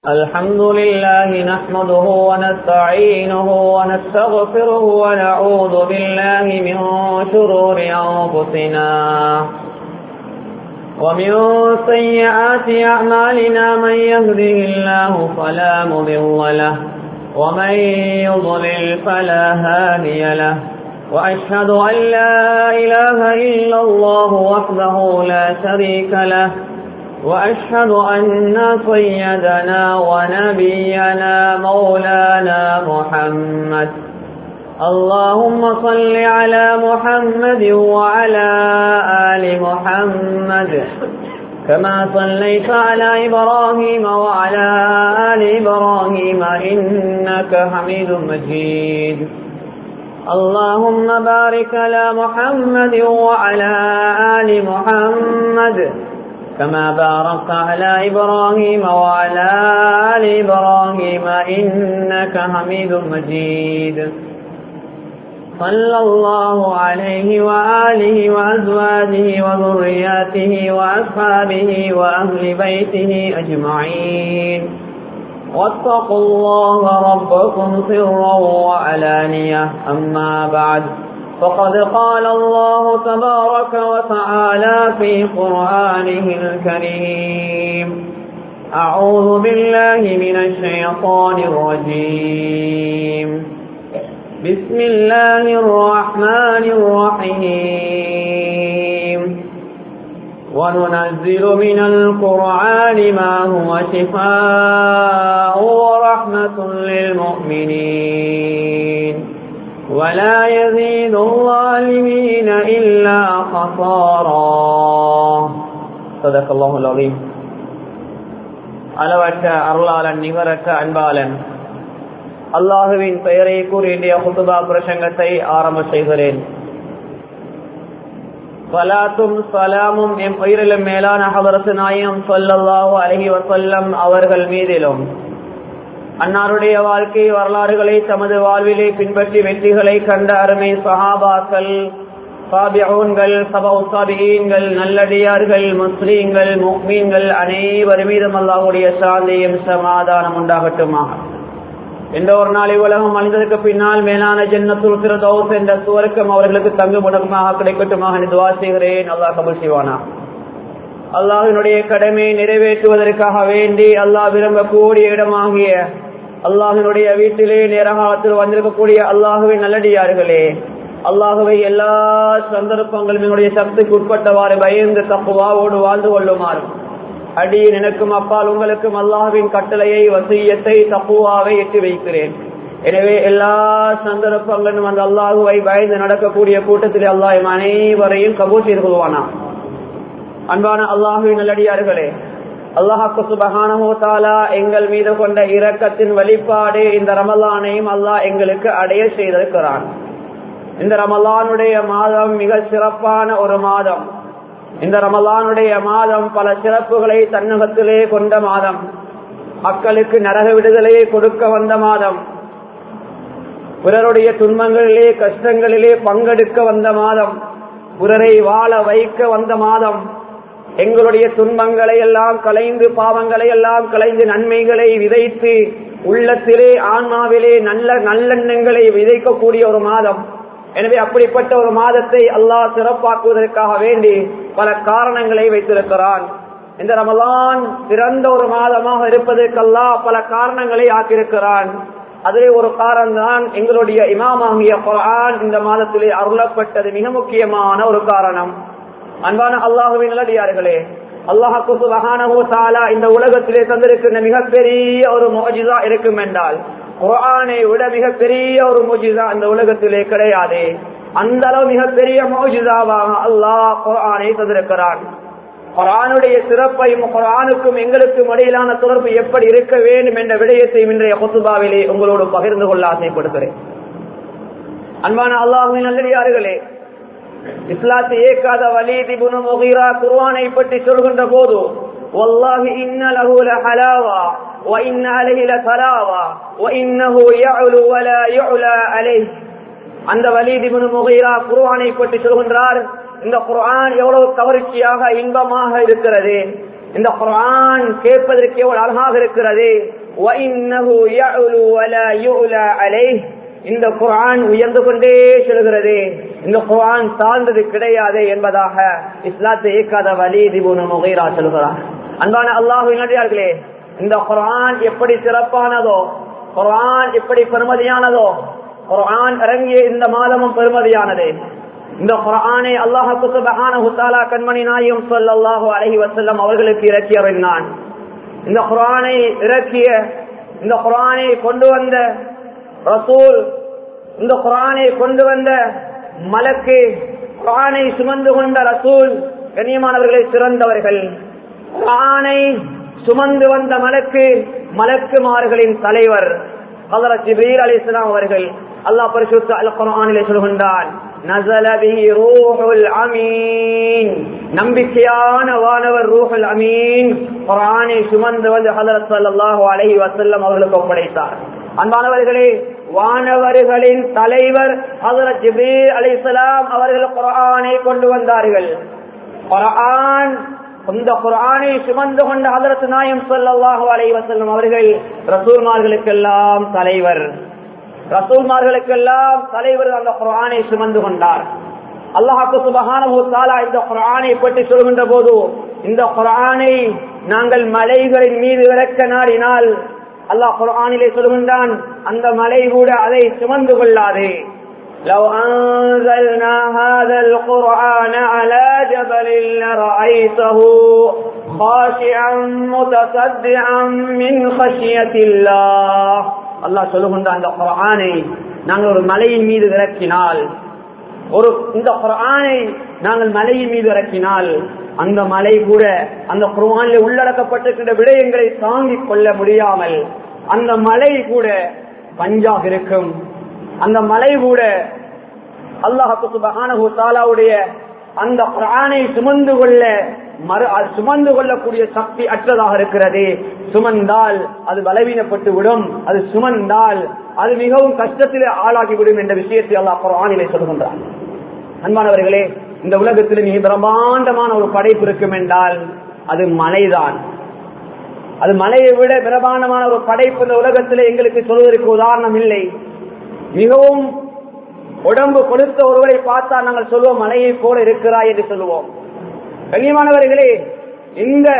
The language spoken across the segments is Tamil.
الحمد لله نحمده ونستعينه ونستغفره ونعوذ بالله من شرور أنفسنا ومن سيئات أعمالنا من يهده الله فلا مضل له ومن يضلل فلا هادي له وأشهد أن لا إله إلا الله وحده لا شريك له وأشهد أن سيدنا ونبينا مولانا محمد اللهم صل على محمد وعلى آل محمد كما صليت على إبراهيم وعلى آل إبراهيم إنك حميد مجيد اللهم بارك على محمد وعلى آل محمد كما باركت على إبراهيم وعلى آل إبراهيم إنك حميد مجيد صلى الله عليه وآله وأزواجه وذرياته وأصحابه وأهل بيته أجمعين واتقوا الله ربكم سرا وعلانية أما بعد فقد قال الله تبارك وتعالى في قرآنه الكريم أعوذ بالله من الشيطان الرجيم بسم الله الرحمن الرحيم وننزل من القرآن ما هو شفاء ورحمة للمؤمنين ولا يزيد الظالمين إلا خسارا صدق الله العظيم அளவற்ற அருளாளன் நிகரற்ற அன்பாளன் அல்லாஹுவின் பெயரை கூறி இந்திய குத்துபா பிரசங்கத்தை ஆரம்ப செய்கிறேன். ஸலாத்தும் ஸலாமும் எம் உயிரிலும் மேலான ஹதரத் நாயகம் ஸல்லல்லாஹு அலைஹி வஸல்லம் அவர்கள் மீதிலும் அன்னாருடைய வாழ்க்கை வரலாறுகளை தமது வாழ்விலே பின்பற்றி வெற்றிகளை கண்ட அருமை சஹாபாக்கள், தாபிஊன்கள், தபஉ தாபிஈன்கள், நல்லடியார்கள், முஸ்லிம்கள், முஃமின்கள் அனைவர் மீதும் அல்லாஹ்வுடைய சாந்தியும் சமாதானம் உண்டாகட்டுமாக. எந்த ஒரு நாள் உலகம் அழிந்ததற்கு பின்னால் மேலான ஜன்னத்துல் ஃபிர்தௌஸ் என்ற சுவர்க்கம் அவர்களுக்கு தங்குமிடமாக கிடைக்கட்டுமாக துஆ செய்கிறேன். அல்லாஹ் கபூல் செய்வானா. அல்லாஹ்வினுடைய கடமையை நிறைவேற்றுவதற்காக வேண்டி அல்லாஹ் விரும்பக்கூடிய இடமாகிய அல்லாஹ்வினுடைய வீட்டிலே நேரகாலத்தில் வந்திருக்கக்கூடிய அல்லாஹ்வின் நல்லடியார்களே, அல்லாஹ்வை எல்லா சந்தர்ப்பங்களும் என்னுடைய சக்திக்கு உட்பட்டவாறு பயந்து தக்வாவோடு வாழ்ந்து கொள்ளுமாறு அடியேன் எனக்கும் அப்பால் உங்களுக்கும் அல்லாஹ்வின் கட்டளையை, வசியத்தை, தக்வாவை எட்டி வைக்கிறேன். எனவே எல்லா சந்தர்ப்பங்களும் அந்த அல்லாஹ்வை பயந்து நடக்கக்கூடிய கூட்டத்தில் அல்லாஹ் அனைவரையும் கபூல் செய்து கொள்வானா. அன்பான அல்லாஹ்வின் நல்லடியார்களே, அல்லாஹ் சுப்ஹானஹு வ தஆலா எங்கள் மீது கொண்ட இரக்கத்தின் வெளிப்பாடு இந்த ரமலானையும் அல்லாஹ் எங்களுக்கு அடைய செய்திருக்கிறான். இந்த ரமலானுடைய மாதம் மிக சிறப்பான ஒரு மாதம். இந்த ரமலானுடைய மாதம் பல சிறப்புகளை தன்னகத்திலே கொண்ட மாதம். மக்களுக்கு நரக விடுதலையை கொடுக்க வந்த மாதம். பிறருடைய துன்பங்களிலே கஷ்டங்களிலே பங்கெடுக்க வந்த மாதம். பிறரை வாழ வைக்க வந்த மாதம். எங்களுடைய துன்பங்களை எல்லாம் களைந்து, பாவங்களை எல்லாம் களைந்து, நன்மைகளை விதைத்து உள்ளத்திலே ஆன்மாவிலே நல்லெண்ணங்களை விதைக்கக்கூடிய ஒரு மாதம். எனவே அப்படிப்பட்ட ஒரு மாதத்தை அல்லாஹ் சிறப்பாக்குவதற்காக வேண்டி பல காரணங்களை வைத்திருக்கிறான். இந்த ரமலான் சிறந்த ஒரு மாதமாக இருப்பதற்கு அல்லாஹ் பல காரணங்களை ஆக்கியிருக்கிறான். அதிலே ஒரு காரணம் தான் எங்களுடைய இமாமாகிய குர்ஆன் இந்த மாதத்திலே அருளப்பட்டது மிக முக்கியமான ஒரு காரணம். அன்பான அல்லாஹ்வின் நல்லடியார்களே, அல்லாஹ் சுப்ஹானஹு வ தஆலா இந்த உலகத்திலே தந்திருக்கின்ற மிகப்பெரிய ஒரு முஅஜிஸா இருக்கும் என்றால் குர்ஆனை விட மிகப்பெரிய ஒரு முஅஜிஸா இந்த உலகத்திலே கிடையாது. அந்த அளவு மிகப்பெரிய முஅஜிஸாவாக அல்லாஹ் குர்ஆனை தந்திருக்கிறான். குர்ஆனுடைய சிறப்பையும் குர்ஆனுக்கும் எங்களுக்கும் இடையிலான தொடர்பு எப்படி இருக்க வேண்டும் என்ற விடயத்தை இன்றைய குத்பாவிலே உங்களோடு பகிர்ந்து கொள்ள ஆசைப்படுகிறேன். அன்பான அல்லாஹ்வின் நல்லடியார்களே, இஸ்லாத்தை ஏற்காத வலீத் இப்னு முகீரா குர்ஆனை பற்றி சொல்கின்ற போது வல்லாஹி இன்ன லஹு லஹலாவா வ இன்ன அலைஹி லஸலாவா வ இன்னஹு யஅலு வ லா யுலா அலைஹி. அந்த வலீத் இப்னு முகீரா குர்ஆனை பற்றி சொல்கின்றார், இந்த குர்ஆன் எவ்வளவு கவர்ச்சியாக இன்பமாக இருக்கிறது, இந்த குர்ஆன் கேட்பதற்கு எவ்வளவு அழகாக இருக்கிறது. வஇன்னஹு யஅலு வலா யுலா அலைஹி, இந்த குர்ஆன் உயர்ந்து கொண்டே செல்கிறது, இந்த குர்ஆன் தாழ்ந்தது கிடையாது என்பதாக இஸ்லாத்தை ஏற்காத வலீத் இப்னு முகீரா சொல்கிறார். அன்பான அல்லாஹ்வின் அடியார்களே, இந்த குர்ஆன் எப்படி சிறப்பானதோ, குர்ஆன் எப்படி பெருமதியானதோ, குர்ஆன் இறங்கிய இந்த மாதமும் பெருமதியானது. இந்த குர்ஆனை அல்லாஹ் சுப்ஹானஹு வ தஆலா கண்மணி நாயகம் ஸல்லல்லாஹு அலைஹி வஸல்லம் அவர்களுக்கு இறக்கி அருளினான். இந்த குர்ஆனை இறக்கிய, இந்த குர்ஆனை கொண்டு வந்த ரசூல், இந்த குர்ஆனை கொண்டு வந்த மலக்கு, குர்ஆனை சுமந்து கொண்ட ரசூல் கண்ணியமானவர்களை சிறந்தவர்கள். குர்ஆனை சுமந்து வந்த மலக்கு, மலக்குமார்களின் தலைவர் ஹஜ்ரத் ஜிப்ரீல் அலைஹிஸ்ஸலாம் அவர்கள். அல்லாஹ் பரிசுத்த அல் குர்ஆனிலே சொல்கின்றான், நஸல பிஹி ரூஹுல் அமீன், நம்பிக்கையான வானவர் ரூஹுல் அமீன் குர்ஆனை சுமந்து வந்து ஹஜ்ரத் ஸல்லல்லாஹு அலைஹி வஸல்லம் அவர்களுக்கு ஒப்படைத்தார். அன்பானவர்களே, வானவர்களின் தலைவர் ஹஜ்ரத் ஜிப்ரீல் அலைஹிஸ்ஸலாம் அவர்கள் குர்ஆனை கொண்டு வந்தார்கள். குர்ஆன், இந்த குர்ஆனை சுமந்து கொண்ட ஹஜ்ரத் நாயகம் ஸல்லல்லாஹு அலைஹி வஸல்லம் அவர்கள் ரசூல்மார்களுக்கெல்லாம் தலைவர், ரசூல்மார்களுக்கெல்லாம் தலைவர். அந்த குர்ஆனை சுமந்து கொண்டார். அல்லாஹ் சுப்ஹானஹு வ தஆலா இந்த குர்ஆனை பற்றி சொல்கின்ற போது, இந்த குர்ஆனை நாங்கள் மலைகளின் மீது இறக்க நாடினால் அல்லாஹ் குர்ஆனிலே சொல்கின்றான், அந்த மலை கூட அதை சுமந்து கொள்ளாது. لو أنزلنا هذا القرآن على جبل لرأيته خاشعا متصدعا من خشية الله. அல்லாஹ் சொல்லுகின்றான், அந்த குர்ஆனை நாங்கள் ஒரு மலையின் மீது இறக்கினால், இந்த குர்ஆனை நாங்கள் மலையின் மீது இறக்கினால் அந்த மலை கூட அந்த குர்ஆனில் உள்ளடக்கப்பட்டிருக்கின்ற விடயங்களை தாங்கிக் கொள்ள முடியாமல் அந்த மலை கூட பஞ்சாக இருக்கும். அந்த மலை கூட அல்லாஹ் சுப்ஹானஹு வ தஆலாவுடைய அந்த குர்ஆனை சுமந்து கொள்ளக்கூடிய சக்தி அற்றதாக இருக்கிறது. சுமந்தால் அது பலவீனப்பட்டு விடும், அது சுமந்தால் அது மிகவும் கஷ்டத்திலே ஆளாகிவிடும் என்ற விஷயத்தை அல்லாஹ் குர்ஆனிலே சொல்கின்றான். அன்பானவர்களே, இந்த உலகத்தில் மிக பிரம்மாண்டமான ஒரு படைப்பு இருக்கும் என்றால் அது மலைதான். அது மலையை விட பிரம்மாண்டமான ஒரு படைப்பு இந்த உலகத்திலே எங்களுக்கு சொல்வதற்கு உதாரணம் இல்லை. மிகவும் உடம்பு கொடுத்த ஒருவரை பார்த்தால் நாங்கள் சொல்வோம், மலையை போல இருக்கிறாய் என்று சொல்லுவோம். கண்ணியமானவர்களே, இந்த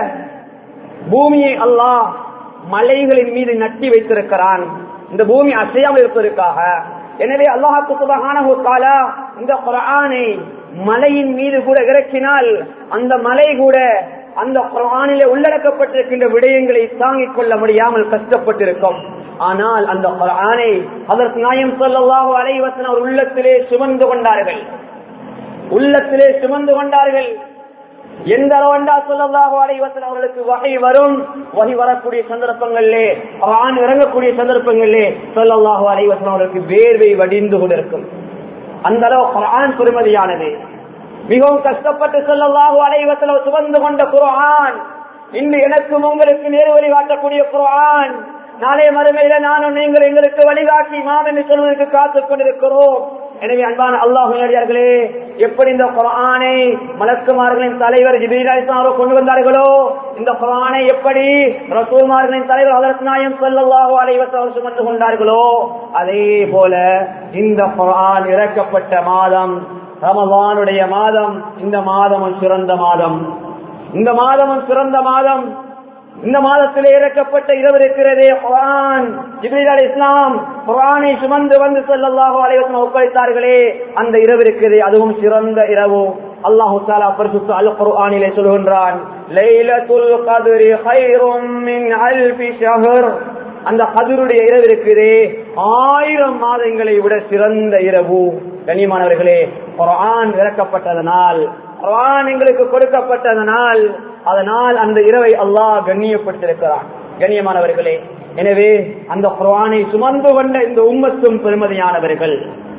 பூமியை அல்லாஹ் மலைகளின் மீது நட்டி வைத்திருக்கிறான், இந்த பூமி அசையாமல் இருப்பதற்காக. எனவே அல்லாஹ் சுப்ஹானஹு வ தஆலா இந்த குர்ஆனை மலையின் மீது கூட இறக்கினால் அந்த மலை கூட அந்த குர்ஆனிலே உள்ளடக்கப்பட்டிருக்கின்ற விடயங்களை தாங்கிக் கொள்ள முடியாமல் கஷ்டப்பட்டிருக்கும். ஆனால் அந்த குர்ஆனை ஹஜ்ரத் நாயகம் ஸல்லல்லாஹு அலைஹி வஸல்லம் அவர் உள்ளத்திலே சுமந்து கொண்டார்கள், உள்ளத்திலே சுமந்து கொண்டார்கள். எந்த அளவண்டா ஸல்லல்லாஹு அலைஹி வஸல்லம் அவர்களுக்கு வஹி வரும், வஹி வரக்கூடிய சந்தர்ப்பங்களிலே, குர்ஆன் இறங்கக்கூடிய சந்தர்ப்பங்களிலே ஸல்லல்லாஹு அலைஹி வஸல்லம் அவர்களுக்கு வேர்வை வடிந்து கொண்டிருக்கும். அந்த அளவு குர்ஆன் பெருமதியானது. மிகவும் கஷ்டப்பட்டு ஸல்லல்லாஹு அலைஹி வஸல்லம் சுமந்து கொண்ட குர்ஆன் இன்று எனக்கும் உங்களுக்கு நேர் வழி காட்டக்கூடிய குர்ஆன். நாளை மறுமையில நானும் நீங்கள் எங்களுக்கு வழிகாட்டி இமாம் என்று சொல்வதற்கு காத்துக் கொண்டிருக்கிறோம். எனவே அன்பான அல்லாஹ்வின் அடியார்களே, எப்படி இந்த குர்ஆனை மலக்குமார்களின் தலைவர் ஜிப்ரீல் அலைஹிஸ்ஸலாம் அவர்கள் கொண்டு வந்தார்களோ, இந்த குர்ஆனை எப்படி ரசூல்மார்களின் தலைவர் ஹஜ்ரத் நாயகம் ஸல்லல்லாஹு அலைஹி வஸல்லம் சுமந்து கொண்டார்களோ, அதே போல இந்த குர்ஆன் இறக்கப்பட்ட மாதம் ரமலானுடைய மாதம். இந்த மாதமும் சிறந்த மாதம், இந்த மாதமும் சிறந்த மாதம். இந்த மாதத்திலே இறக்கப்பட்ட இரவு இருக்கிறதே குர்ஆன், ஜிப்ரீல் அலைஹிஸ்ஸலாம் குர்ஆனை சுமந்து வந்து ஸல்லல்லாஹு அலைஹி வஸல்லம் ஒப்படைத்தார்களே, அந்த இரவு இருக்கிறதே அதுவும் சிறந்த இரவு. அல்லாஹ் தஆலா பரிசுத்த அல் குர்ஆனிலே சொல்கின்றான், லைலத்துல் கத்ரி கைரும் மின் அல்ஃபி ஷஹர். அந்த கத்ருடைய இரவு இருக்கிறதே 1000 மாதங்களை விட சிறந்த இரவு. கண்ணியமானவர்களே, குர்ஆன் இறக்கப்பட்டதனால், குர்ஆன் எங்களுக்கு கொடுக்கப்பட்டதனால், அதனால் அந்த இரவை அல்லாஹ் கண்ணியப்படுத்தியிருக்கிறான். கண்ணியமானவர்களே, எனவே அந்த குர்ஆனை சுமந்து கொண்ட இந்த உம்மத்தும் பெருமதியானவர்கள்.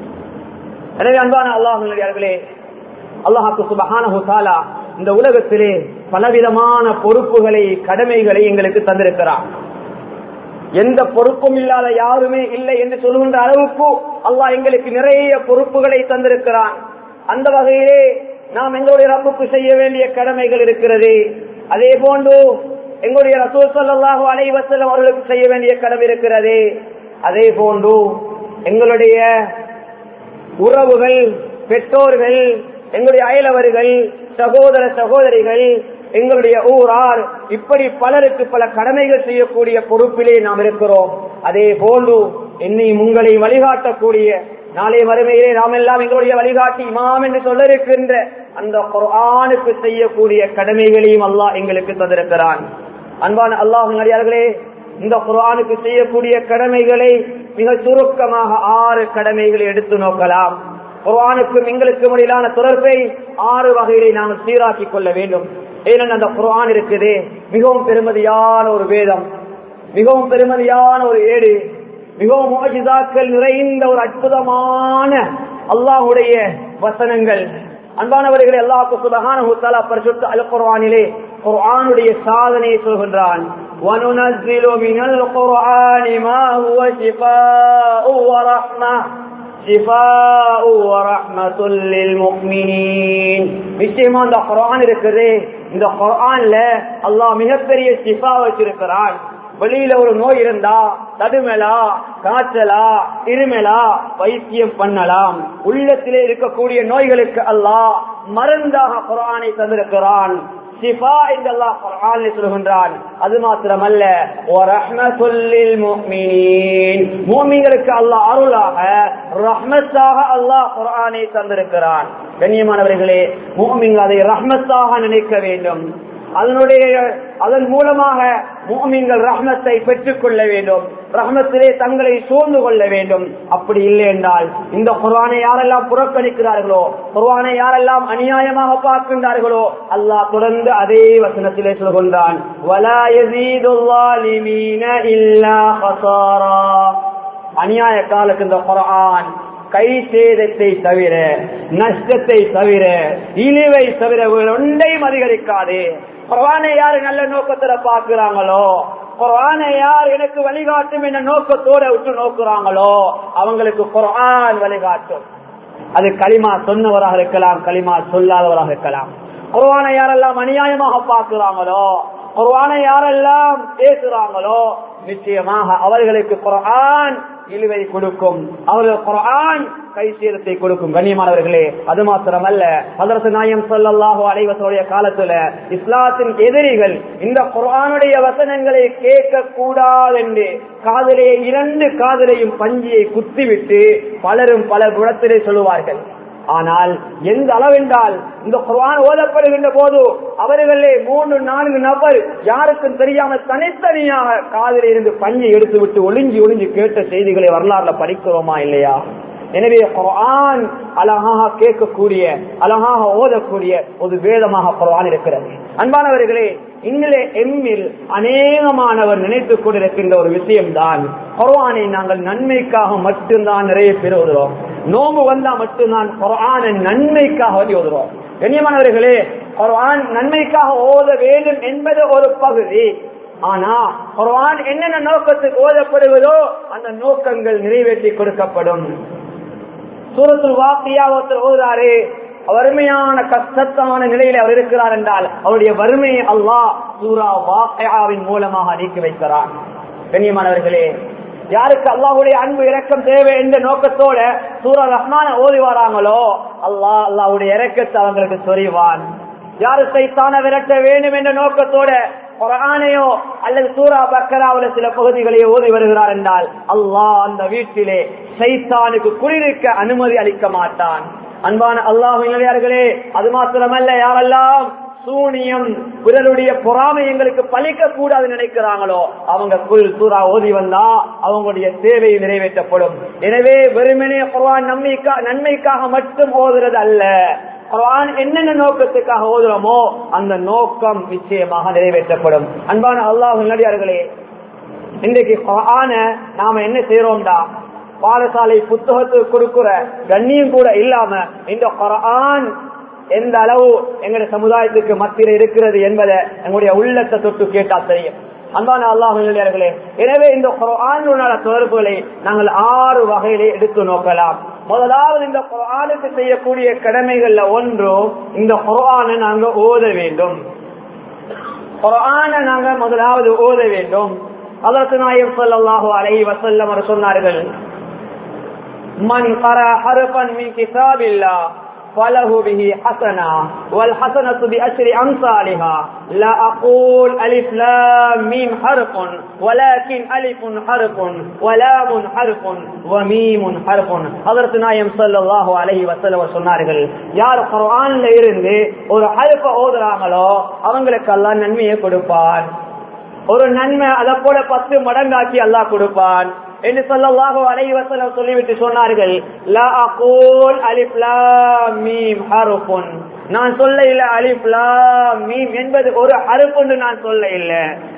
எனவே அன்பான அல்லாஹ்வினர்களே, அல்லாஹ் சுப்ஹானஹு வ தஆலா இந்த உலகத்திலே பலவிதமான பொறுப்புகளை, கடமைகளை எங்களுக்கு தந்திருக்கிறான். எந்த பொறுப்பும் இல்லாத யாருமே இல்லை என்று சொல்கின்ற அளவுக்கு அல்லாஹ் எங்களுக்கு நிறைய பொறுப்புகளை தந்திருக்கிறான். அந்த வகையிலே நாம் எங்களுடைய ரப்புக்கு செய்ய வேண்டிய கடமைகள் இருக்கிறது. அதே போன்று எங்களுடைய ரசூல் ஸல்லல்லாஹு அலைஹி வஸல்லம் அவர்களுக்கு செய்ய வேண்டிய கடமை இருக்கிறது. அதே போன்று எங்களுடைய உறவுகள், பெற்றோர்கள், எங்களுடைய அயலவர்கள், சகோதர சகோதரிகள், எங்களுடைய ஊரார், இப்படி பலருக்கு பல கடமைகள் செய்யக்கூடிய பொறுப்பிலே நாம் இருக்கிறோம். அதே போன்று என்னையும் உங்களை வழிகாட்டக்கூடிய நாளை மறுமையிலே நாம் எல்லாம் எங்களுடைய வழிகாட்டி இமாம் என்று சொல்ல இருக்கின்ற அந்த குர்ஆனுக்கு செய்யக்கூடிய கடமைகளையும் அல்லாஹ் எங்களுக்கு தந்திருக்கிறான். அன்பான அல்லாஹ்வின் அடியார்களே, இந்த குர்ஆனுக்கு செய்யக்கூடிய கடமைகளை மிக சுருக்கமாக 6 கடமைகளை எடுத்து நோக்கலாம். குர்ஆனுக்கும் எங்களுக்கும் இடையிலான தொடர்பை 6 வகையிலே நாம் சீராக்கிக் கொள்ள வேண்டும். ஏனென்றால் அந்த குர்ஆன் இருக்குது மிகவும் பெருமதியான ஒரு வேதம், மிகவும் பெருமதியான ஒரு ஏடு, மிகவும் முஅஜிசாக்கள் நிறைந்த ஒரு அற்புதமான அல்லாஹ்வுடைய வசனங்கள். அன்பானவர்களே, அல்லாஹ் சுப்ஹானஹு வ தஆலா பரிசுத்த அல் குர்ஆனிலே குர்ஆனுடைய சாதனையை சொல்கின்றான். வனுனஸ்ஸிலு மினல் குர்ஆனி மா ஹுவ ஷிஃபாஉ வ ரஹ்மஹ் ஷிஃபாஉ வ ரஹ்மத்துல் லில் முஃமினீன். நிச்சயமா இந்த குர்ஆன் இருக்குது, இந்த குர்ஆன்ல அல்லாஹ் மிகப்பெரிய ஷிஃபா வச்சிருக்கிறான். வெளியில ஒரு நோய் இருந்தா தடுமலா, காய்ச்சலா, இருமலா வைத்தியம் பண்ணலாம். உள்ளத்திலே இருக்கக்கூடிய நோய்களுக்கு அல்லாஹ் மருந்தாக குர்ஆனை தந்திருக்கிறான். ஷிஃபா என்று அல்லாஹ் குர்ஆனில் சொல்கின்றான். அது மாத்திரமல்ல, வ ரஹ்மத்துல் லில் முஃமினீன், முஃமின்களுக்கு அல்லாஹ் அருளாக ரஹ்மத்தாக அல்லாஹ் குர்ஆனை தந்திருக்கிறான். கண்ணியமானவர்களே, முஃமின்கள் அதை ரஹ்மத்தாக நினைக்க வேண்டும். அதன் மூலமாக முஃமின்கள் ரஹ்மத்தை பெற்றுக் கொள்ள வேண்டும், ரஹ்மத்திலே தங்களை சூழ்ந்து கொள்ள வேண்டும். அப்படி இல்லை என்றால் இந்த குர்ஆனை யாரெல்லாம் புறக்கணிக்கிறார்களோ, குர்ஆனை யாரெல்லாம் அநியாயமாக பார்க்கின்றார்களோ, அல்லாஹ் தொடர்ந்து அதே வசனத்திலே சொல்கின்றான், வலா யஸீதுல் ஸாலிமீன இல்லா ஹஸாரா. அநியாய காலக்கு இந்த குர்ஆன் கை சேதத்தை தவிர, நஷ்டத்தை தவிர, இழிவை தவிர ஒன்றையும் அதிகரிக்காது. குர்ஆனை யாரு நல்ல நோக்கத்துல பாக்குறாங்களோ, குர்ஆனை யார் எனக்கு வழிகாட்டும் என்ற நோக்கத்தோட விட்டு நோக்குறாங்களோ, அவங்களுக்கு குர்ஆன் வழிகாட்டும். அது களிமா சொன்னவராக இருக்கலாம், களிமா சொல்லாதவராக இருக்கலாம். குர்ஆனை யாரெல்லாம் அநியாயமாக பார்க்கிறாங்களோ, குர்ஆனை யாரெல்லாம் பேசுறாங்களோ, நிச்சயமாக அவர்களுக்கு குர்ஆன் இழிவை கொடுக்கும், அவர்கள் குர்ஆன் கைசேதத்தை கொடுக்கும். கண்ணியமானவர்களே, அது மாத்திரமல்ல, ஹஜ்ரத் நாயகம் ஸல்லல்லாஹு அலைஹி வஸல்லம் காலத்துல இஸ்லாத்தின் எதிரிகள் இந்த குர்ஆனுடைய வசனங்களை கேட்க கூடாது என்று காதிலே 2 காதிலையும் பஞ்சியை குத்திவிட்டு பலரும் பல குணத்திலே சொல்லுவார்கள். ஆனால் எந்த அளவென்றால் இந்த குர்ஆன் ஓதப்படுகின்ற போது அவர்களே 3-4 நபர் யாருக்கும் தெரியாமல் தனித்தனியாக காதில் இருந்து பஞ்சை எடுத்து விட்டு ஒளிஞ்சி கேட்ட செய்திகளை வரலாறுல படிக்கிறோமா இல்லையா? எனவே குர்ஆன் அழகாக கேட்கக்கூடிய, அழகாக ஓதக்கூடிய ஒரு வேதமாக குர்ஆன் இருக்கிறது. அன்பானவர்களே, இங்கிலே எம்மில் அநேகமானவர் நினைத்துக் கொண்டிருக்கின்ற ஒரு விஷயம்தான், குர்ஆனை நாங்கள் நன்மைக்காக மட்டும்தான் நிறைய பேர் ஓதுறோம். நோம்பு வந்தா மட்டும்தான் குர்ஆனை நன்மைக்காக ஓதுறோம். கண்ணியமானவர்களே, குர்ஆன் நன்மைக்காக ஓத வேண்டும் என்பது ஒரு பகுதி. ஆனா குர்ஆன் என்னென்ன நோக்கத்துக்கு ஓதப்படுவதோ அந்த நோக்கங்கள் நிறைவேற்றி கொடுக்கப்படும். சூரத்துல் வாக்கியா ஒருத்தர் ஓதுறாரு, வறுமையான கஷ்டத்தான நிலையில அவர் இருக்கிறார் என்றால் அவருடைய வறுமையை அல்லாஹ் சூரா வாக்கியாவின் மூலமாக நீக்கி வைக்கிறான். கண்ணியமானவர்களே, யாருக்கு அல்லாஹ்வுடைய அன்பு இரக்கம் தேவை என்ற நோக்கத்தோட சூரா ரஹ்மான ஓதி வராங்களோ, அல்லாஹ்வுடைய இரக்கத்தை அவங்களுக்கு சொரிவான். யாரு சைத்தான விரட்ட வேண்டும் என்ற நோக்கத்தோட குர்ஆனையோ அல்லது சூரா பக்கராவுல சில பகுதிகளை ஓதி வருகிறார் என்றால் அல்லாஹ் அந்த வீட்டிலே சைத்தானுக்கு குடியிருக்க அனுமதி அளிக்க மாட்டான். அன்பான அல்லாஹ்வின் நல்லடியார்களே, அது மாத்திரமல்ல, யாரெல்லாம் சூனியம், பிறருடைய பொறாமை எங்களுக்கு பலிக்க கூடாது நினைக்கிறாங்களோ அவங்க சூரா ஓதி வந்தா அவங்களுடைய தேவை நிறைவேற்றப்படும். எனவே வெறுமனே குர்ஆன் நன்மைக்காக மட்டும் ஓதுறது அல்ல, குர்ஆன் என்னென்ன நோக்கத்துக்காக ஓதுறோமோ அந்த நோக்கம் நிச்சயமாக நிறைவேற்றப்படும். அன்பான அல்லாஹ்வின் நல்லடியார்களே, இன்றைக்கு குர்ஆனை நாம என்ன செய்யறோம்டா, பாடசாலை புத்தகத்துக்கு கொடுக்கிற கண்ணியம் கூட இல்லாம இந்த குர்ஆன் எந்த அளவு எங்களுடைய சமுதாயத்துக்கு மத்தியில் இருக்கிறது என்பதை எங்களுடைய உள்ளத்தை தொட்டு கேட்டா தெரியும். அன்பான அல்லாஹ்வின் நல்லடியார்களே, எனவே இந்த குர்ஆனுடைய தொடர்புகளை நாங்கள் 6 வகையிலே எடுத்து நோக்கலாம். முதலாவது, இந்த குர்ஆனுக்கு செய்யக்கூடிய கடமைகள்ல ஒன்று, இந்த குர்ஆனை நாங்க ஓத வேண்டும். குர்ஆனை நாங்க முதலாவது ஓத வேண்டும். ஹஜ்ரத் நாயகம் ஸல்லல்லாஹு அலைஹி வஸல்லம் அவர்கள் சொன்னார்கள், மன் கரா ஹர்ஃபன் மின் கிதாபில்லாஹ் فله به حسنة والحسنة بعشر أمثالها لا أقول ألف لام ميم حرف ولكن ألف حرف ولام حرف وميم حرف. حضرت நாயகம் ஸல்லல்லாஹு அலைஹி வஸல்லம் சொன்னார்கள், யார் குர்ஆன்ல இருந்து ஒரு ஹர்ஃப ஓதுறாங்களோ அவங்களுக்கு அல்லாஹ் நன்மையை கொடுப்பான். ஒரு நன்மை அதை போல 10 மடங்காக்கி அல்லாஹ் கொடுப்பான் என்று ஸல்லல்லாஹு அலைஹி வஸல்லம் சொல்லிவிட்டு சொன்னார்கள், லா அகூல் அலிஃப் லாம் மீம் ஹர்ஃபுன், நான் சொல்ல இல்ல அலிஃப் லாம் மீம் என்பது ஒரு ஹர்ஃப் என்று நான் சொல்ல இல்ல,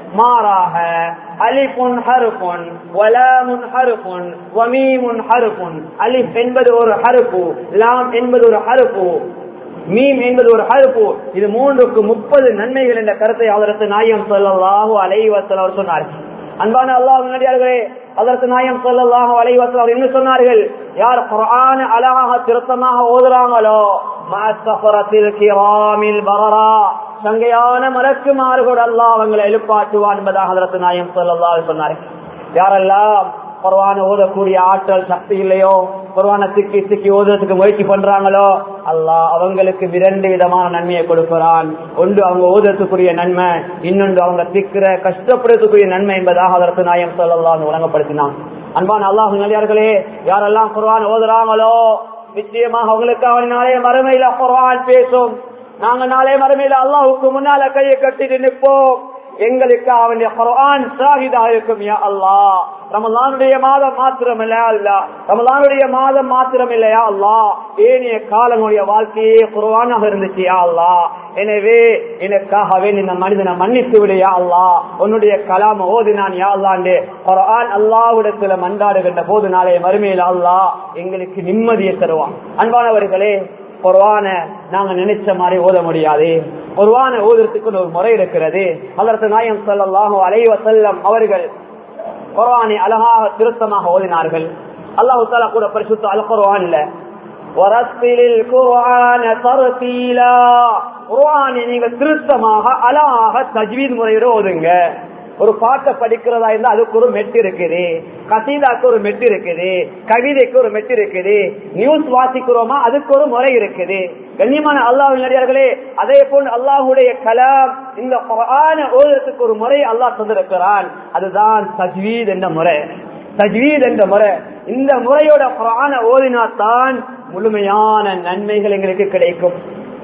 மாறாக அலிஃபுன் ஹர்ஃபுன் வலாமுன் ஹர்ஃபுன் வமீமுன் ஹர்ஃபுன். அலிஃப் என்பது ஒரு ஹர்ஃப், லாம் என்பது ஒரு ஹர்ஃப், மீம் என்பது ஒரு ஹர்ஃப். இது மூன்றுக்கு 30 நன்மைகள் என்ற கருத்தை ஹஜ்ரத் நாயகம் ஸல்லல்லாஹு அலைஹி வஸல்லம் சொன்னார்கள். அன்பான அல்லாஹ்வின் நல்லடியார்களே, ஹஜ்ரத் நாயகம் ஸல்லல்லாஹு அலைஹி வஸல்லம் என்ன சொன்னார்கள், யார் குர்ஆனை அழகாக திருத்தமாக ஓதுறாங்களோ மஅஸ்ஸஃபரத்தில் கிராமில் பரரா, சங்கையான மலக்குமார்கள் அல்லாஹ் அவங்களை எழுப்பாட்டுவான் என்பதாக ஹஜ்ரத் நாயகம் ஸல்லல்லாஹு அலைஹி சொன்னார்கள். யாரெல்லாம் குர்ஆனை ஓதக்கூடிய ஆற்றல் சக்தி இல்லையோ, குர்ஆனை திக்கி ஓதுறதுக்கு முயற்சி பண்றாங்களோ, அல்லாஹ் அவங்களுக்கு 2 விதமான நன்மையை கொடுக்கிறான். ஒன்று அவங்க ஓதுறதுக்குரிய நன்மை, இன்னொன்று அவங்க திக்கிற கஷ்டப்படுறதுக்குரிய நன்மை என்பதாக ஹஜ்ரத் நாயகம் ஸல்லல்லாஹு அலைஹி வழங்கப்படுத்தினான். அன்பான அல்லாஹ்வின் நல்லடியார்களே, யாரெல்லாம் குர்ஆன் ஓதுறாங்களோ நிச்சயமாக அவங்களுக்கு அவன் நாளைய மறுமையில குர்ஆன் பேசும். நாங்க நாளைய மறுமையில அல்லாஹ்வுக்கு முன்னால கையை கட்டிட்டு நிற்போம். எங்களுக்கு அவனுடைய குர்ஆன் ஷாஹிதா இருக்கும். யா அல்லாஹ், ரமலானுடைய மாதம் மாத்திரமில்லையா அல்லாஹ், ரமலானுடைய மாதம் மாத்திரமில்லையா அல்லாஹ், ஏனைய காலமுடைய வாழ்க்கையே குர்ஆனாக இருந்துச்சு யா அல்லாஹ். எனவே எனக்காகவே இந்த மனிதனை மன்னித்து விடு யா அல்லாஹ், உன்னுடைய கலாம ஓதினான் யா அல்லாஹ் குர்ஆன் அல்லாஹ்விடத்துல மன்றாடுகின்ற போது நாளைய மறுமையில் அல்லாஹ் எங்களுக்கு நிம்மதியை தருவான். அன்பானவர்களே, குர்ஆனை நாங்க நினைச்ச மாதிரி ஓத முடியாது. குர்ஆனை ஓதுறதுக்கு ஒரு முறை இருக்கிறது. ஹஜ்ரத் நாயகம் ஸல்லல்லாஹு அலைஹி வஸல்லம் அவர்கள் குர்ஆனை அழகாக திருத்தமாக ஓதினார்கள். அல்லாஹ் தஆலா கூட பரிசுத்த அல் குர்ஆன்ல வரத்திலில் குர்ஆன தர்தீலா, குர்ஆனை நீங்க திருத்தமாக அழகாக தஜ்வீத் முறையோட ஓதுங்க. ஒரு பாட்டை படிக்கிறதா இருந்தா அதுக்கு ஒரு மெட்டு இருக்குது, கசீதாக்கு ஒரு மெட்டு இருக்குது, கவிதைக்கு ஒரு மெட்டு இருக்குது, நியூஸ் வாசிக்கிறோமா அதுக்கு ஒரு முறை இருக்குது. கண்ணியமான அல்லாஹ்வின் நல்லடியார்களே, அதே போன்று அல்லாஹ்வுடைய கலாம் இந்த குர்ஆனை ஓதுறதுக்கு ஒரு முறை அல்லாஹ் தந்திருக்கிறான். அதுதான் தஜ்வீத் என்ற முறை. தஜ்வீத் என்ற முறை, இந்த முறையோட குர்ஆனை ஓதினாத்தான் முழுமையான நன்மைகள் எங்களுக்கு கிடைக்கும்.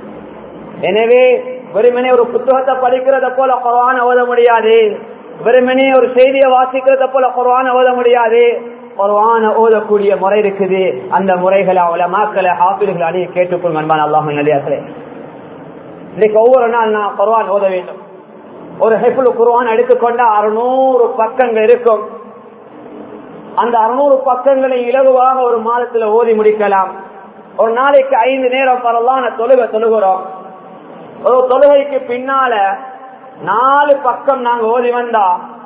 எனவே வெறுமனே ஒரு புத்தகத்தை படிக்கிறத போல குர்ஆனை ஓத முடியாது, வெறுமனே ஒரு செய்தியை வாசிக்கிறத போல குர்ஆனை ஓத முடியாது. குர்ஆனை ஓதக்கூடிய முறை இருக்குது. அந்த முறைகளை உலமாக்களை ஹாஃபிழ்களை அணிய கேட்டுக்கொள்ளும். அன்பான அல்லாஹ்வின் நல்லடியார்களே, இன்னைக்கு ஒவ்வொரு நாள் நான் குர்ஆன் ஓத வேண்டும். ஒரு ஹிஃபுல் குர்ஆன் எடுத்துக்கொண்ட 600 பக்கங்கள் இருக்கும். அந்த 600 பக்கங்களை இலகுவாக ஒரு மாதத்துல ஓதி முடிக்கலாம். ஒரு நாளைக்கு 5 நேரம் பரவான தொழுகிறோம். ஒரு தொழுகைக்கு பின்னால 4 பக்கம் நாங்க ஓதி வந்தா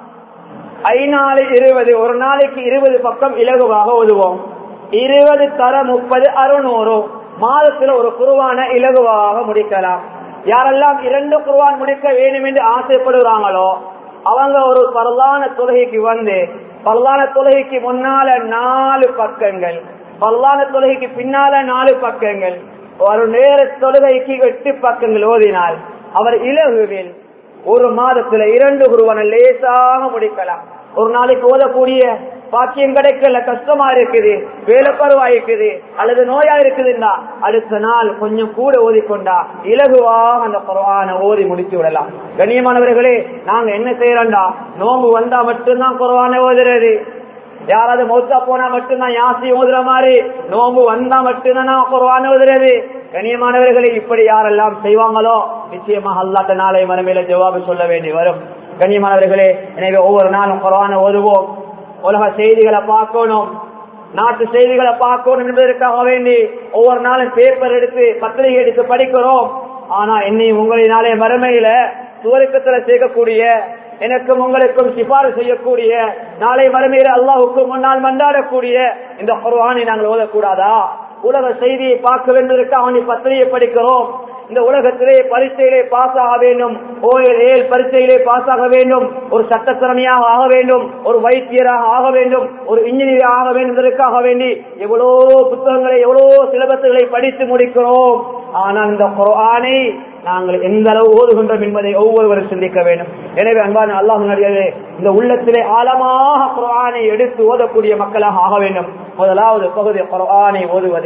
5 20, ஒரு நாளைக்கு 20 பக்கம் இலகுவாக ஓதுவோம். 20 தர 30 600 மாதத்துல ஒரு குர்ஆனை இலகுவாக முடிக்கலாம். யாரெல்லாம் 2 குர்ஆன் முடிக்க வேண்டும் என்று ஆசைப்படுறாங்களோ அவங்க ஒரு பரலான தொழுகைக்கு வந்து பரலான தொழுகைக்கு முன்னால 4 பக்கங்கள், பரலான தொழுகைக்கு பின்னால 4 பக்கங்கள், ஒரு நேர தொழுகைக்கு 8 பக்கங்கள் ஓதினால் அவர் இலகுவில் ஒரு மாதத்துல 2 குர்ஆனை லேசாக முடிக்கலாம். ஒரு நாளைக்கு ஓதக்கூடிய பாக்கியம் கிடைக்கல, கஷ்டமா இருக்குது, வேலைப்பருவா இருக்குது அல்லது நோயா இருக்குதுன்னா அடுத்த நாள் கொஞ்சம் கூட ஓதிக்கொண்டா இலகுவாக அந்த குர்ஆனை ஓதி முடித்து விடலாம். கண்ணியமானவர்களே, நாங்க என்ன செய்யறோம்டா, நோம்பு வந்தா மட்டும்தான் குர்ஆனை ஓதுறது, யாராவது மௌத்தா போனா மட்டும்தான் யாசி ஓதுற மாதிரி, நோம்பு வந்தா மட்டும்தான் குர்ஆனை ஓதுறது. கண்ணியமானவர்களே, இப்படி யாரெல்லாம் செய்வாங்களோ நிச்சயமாக அல்லாஹ் நாளை மறுமையில ஜவாபு சொல்ல வேண்டி வரும். கண்ணியமானவர்களே, எனவே ஒவ்வொரு நாளும் குர்ஆனை ஓதுவோம். உலக செய்திகளை பார்க்கணும், நாட்டு செய்திகளை பார்க்கணும் என்பதற்காக வேண்டி ஒவ்வொரு நாளும் பேப்பர் எடுத்து பத்திரிகை எடுத்து படிக்கிறோம். ஆனா என்னையும் உங்களினாலே மறுமையில சுவர்க்கத்துல சேர்க்கக்கூடிய, எனக்கும் உங்களுக்கும் சிபாரிசு செய்யக்கூடிய, நாளை மறுமையில அல்லாஹ்வுக்கு முன்னால் மன்றாடக்கூடிய இந்த குர்ஆனை நாங்கள் ஓதக்கூடாதா? உலக செய்தியை பார்க்க வேண்டியதற்காக பத்திரிகை படிக்கிறோம். இந்த உலகத்திலே பரீட்சையிலே பாஸ் ஆக வேண்டும், OAL பரீட்சையிலே பாஸ் ஆக வேண்டும், ஒரு சட்டத்திறமையாக ஆக வேண்டும், ஒரு வைத்தியராக ஆக வேண்டும், ஒரு இன்ஜினியராக ஆக வேண்டும் என்பதற்காக வேண்டி எவ்வளோ புத்தகங்களை எவ்வளோ சிலபஸ்களை படித்து முடிக்கிறோம். ஆனால் இந்த குர்ஆனை நாங்கள் எந்த அளவு ஓதுகின்றோம் என்பதை ஒவ்வொருவரும் சிந்திக்க வேண்டும். எனவே அன்பான அல்லாஹ்வின் இந்த உள்ளத்திலே ஆழமாக குர்ஆனை எடுத்து ஓதக்கூடிய மக்களாக ஆக வேண்டும். முதலாவது பகுதி குர்ஆனை ஓதுவது.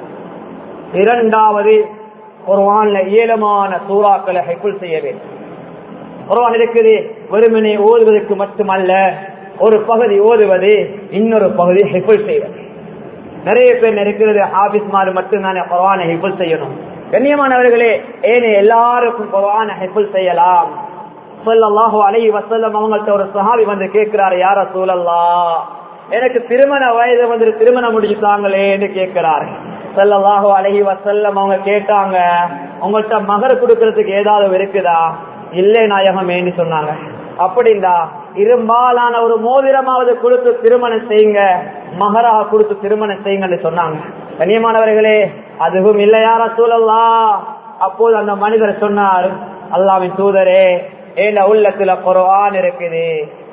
இரண்டாவது குர்ஆன்ல ஏலமான சூறாக்களை ஹிஃப்ஸ் செய்ய வேண்டும். குர்ஆன் இருக்குது வெறுமனே ஓதுவதற்கு மட்டுமல்ல, ஒரு பகுதி ஓதுவது, இன்னொரு பகுதி ஹிஃப்ஸ் செய்வது. நிறைய பேர் இருக்கிறது ஹாஃபிஸ்மார் மட்டும்தானே குர்ஆனை ஹிஃப்ஸ் செய்யணும். கண்ணியமானவர்களே, ஏனே எல்லாருக்கும் குர்ஆனை ஹிஃப்ஸ் செய்யலாம். ஸல்லல்லாஹு அலைஹி வஸல்லம் அவங்கள்ட்ட ஒரு சஹாபி வந்து கேட்கிறார், யா ரசூலல்லாஹ், எனக்கு திருமண வயது வந்து திருமணம் முடிச்சுட்டாங்களே என்று கேட்கிறார். ஸல்லல்லாஹு அலைஹி வஸல்லம் அவங்க கேட்டாங்க, உங்கள்கிட்ட மகர் கொடுக்கறதுக்கு ஏதாவது இருக்குதா? இல்லை நாயகமேன்னு சொன்னாங்க. அப்படின்னா இரும்பாலான ஒரு மோதிரமாவது கொடுத்து திருமணம் செய்யுங்க, மகராக கொடுத்து திருமணம் செய்யுங்கன்னு சொன்னாங்க. கண்ணியமானவர்களே, அதுவும் இல்லையா ரசூலல்லாஹ்? அப்போது அந்த மனிதர் சொன்னார், அல்லாஹ்வின் தூதரே, ஏன் உள்ளத்துல குர்ஆன் இருக்குது,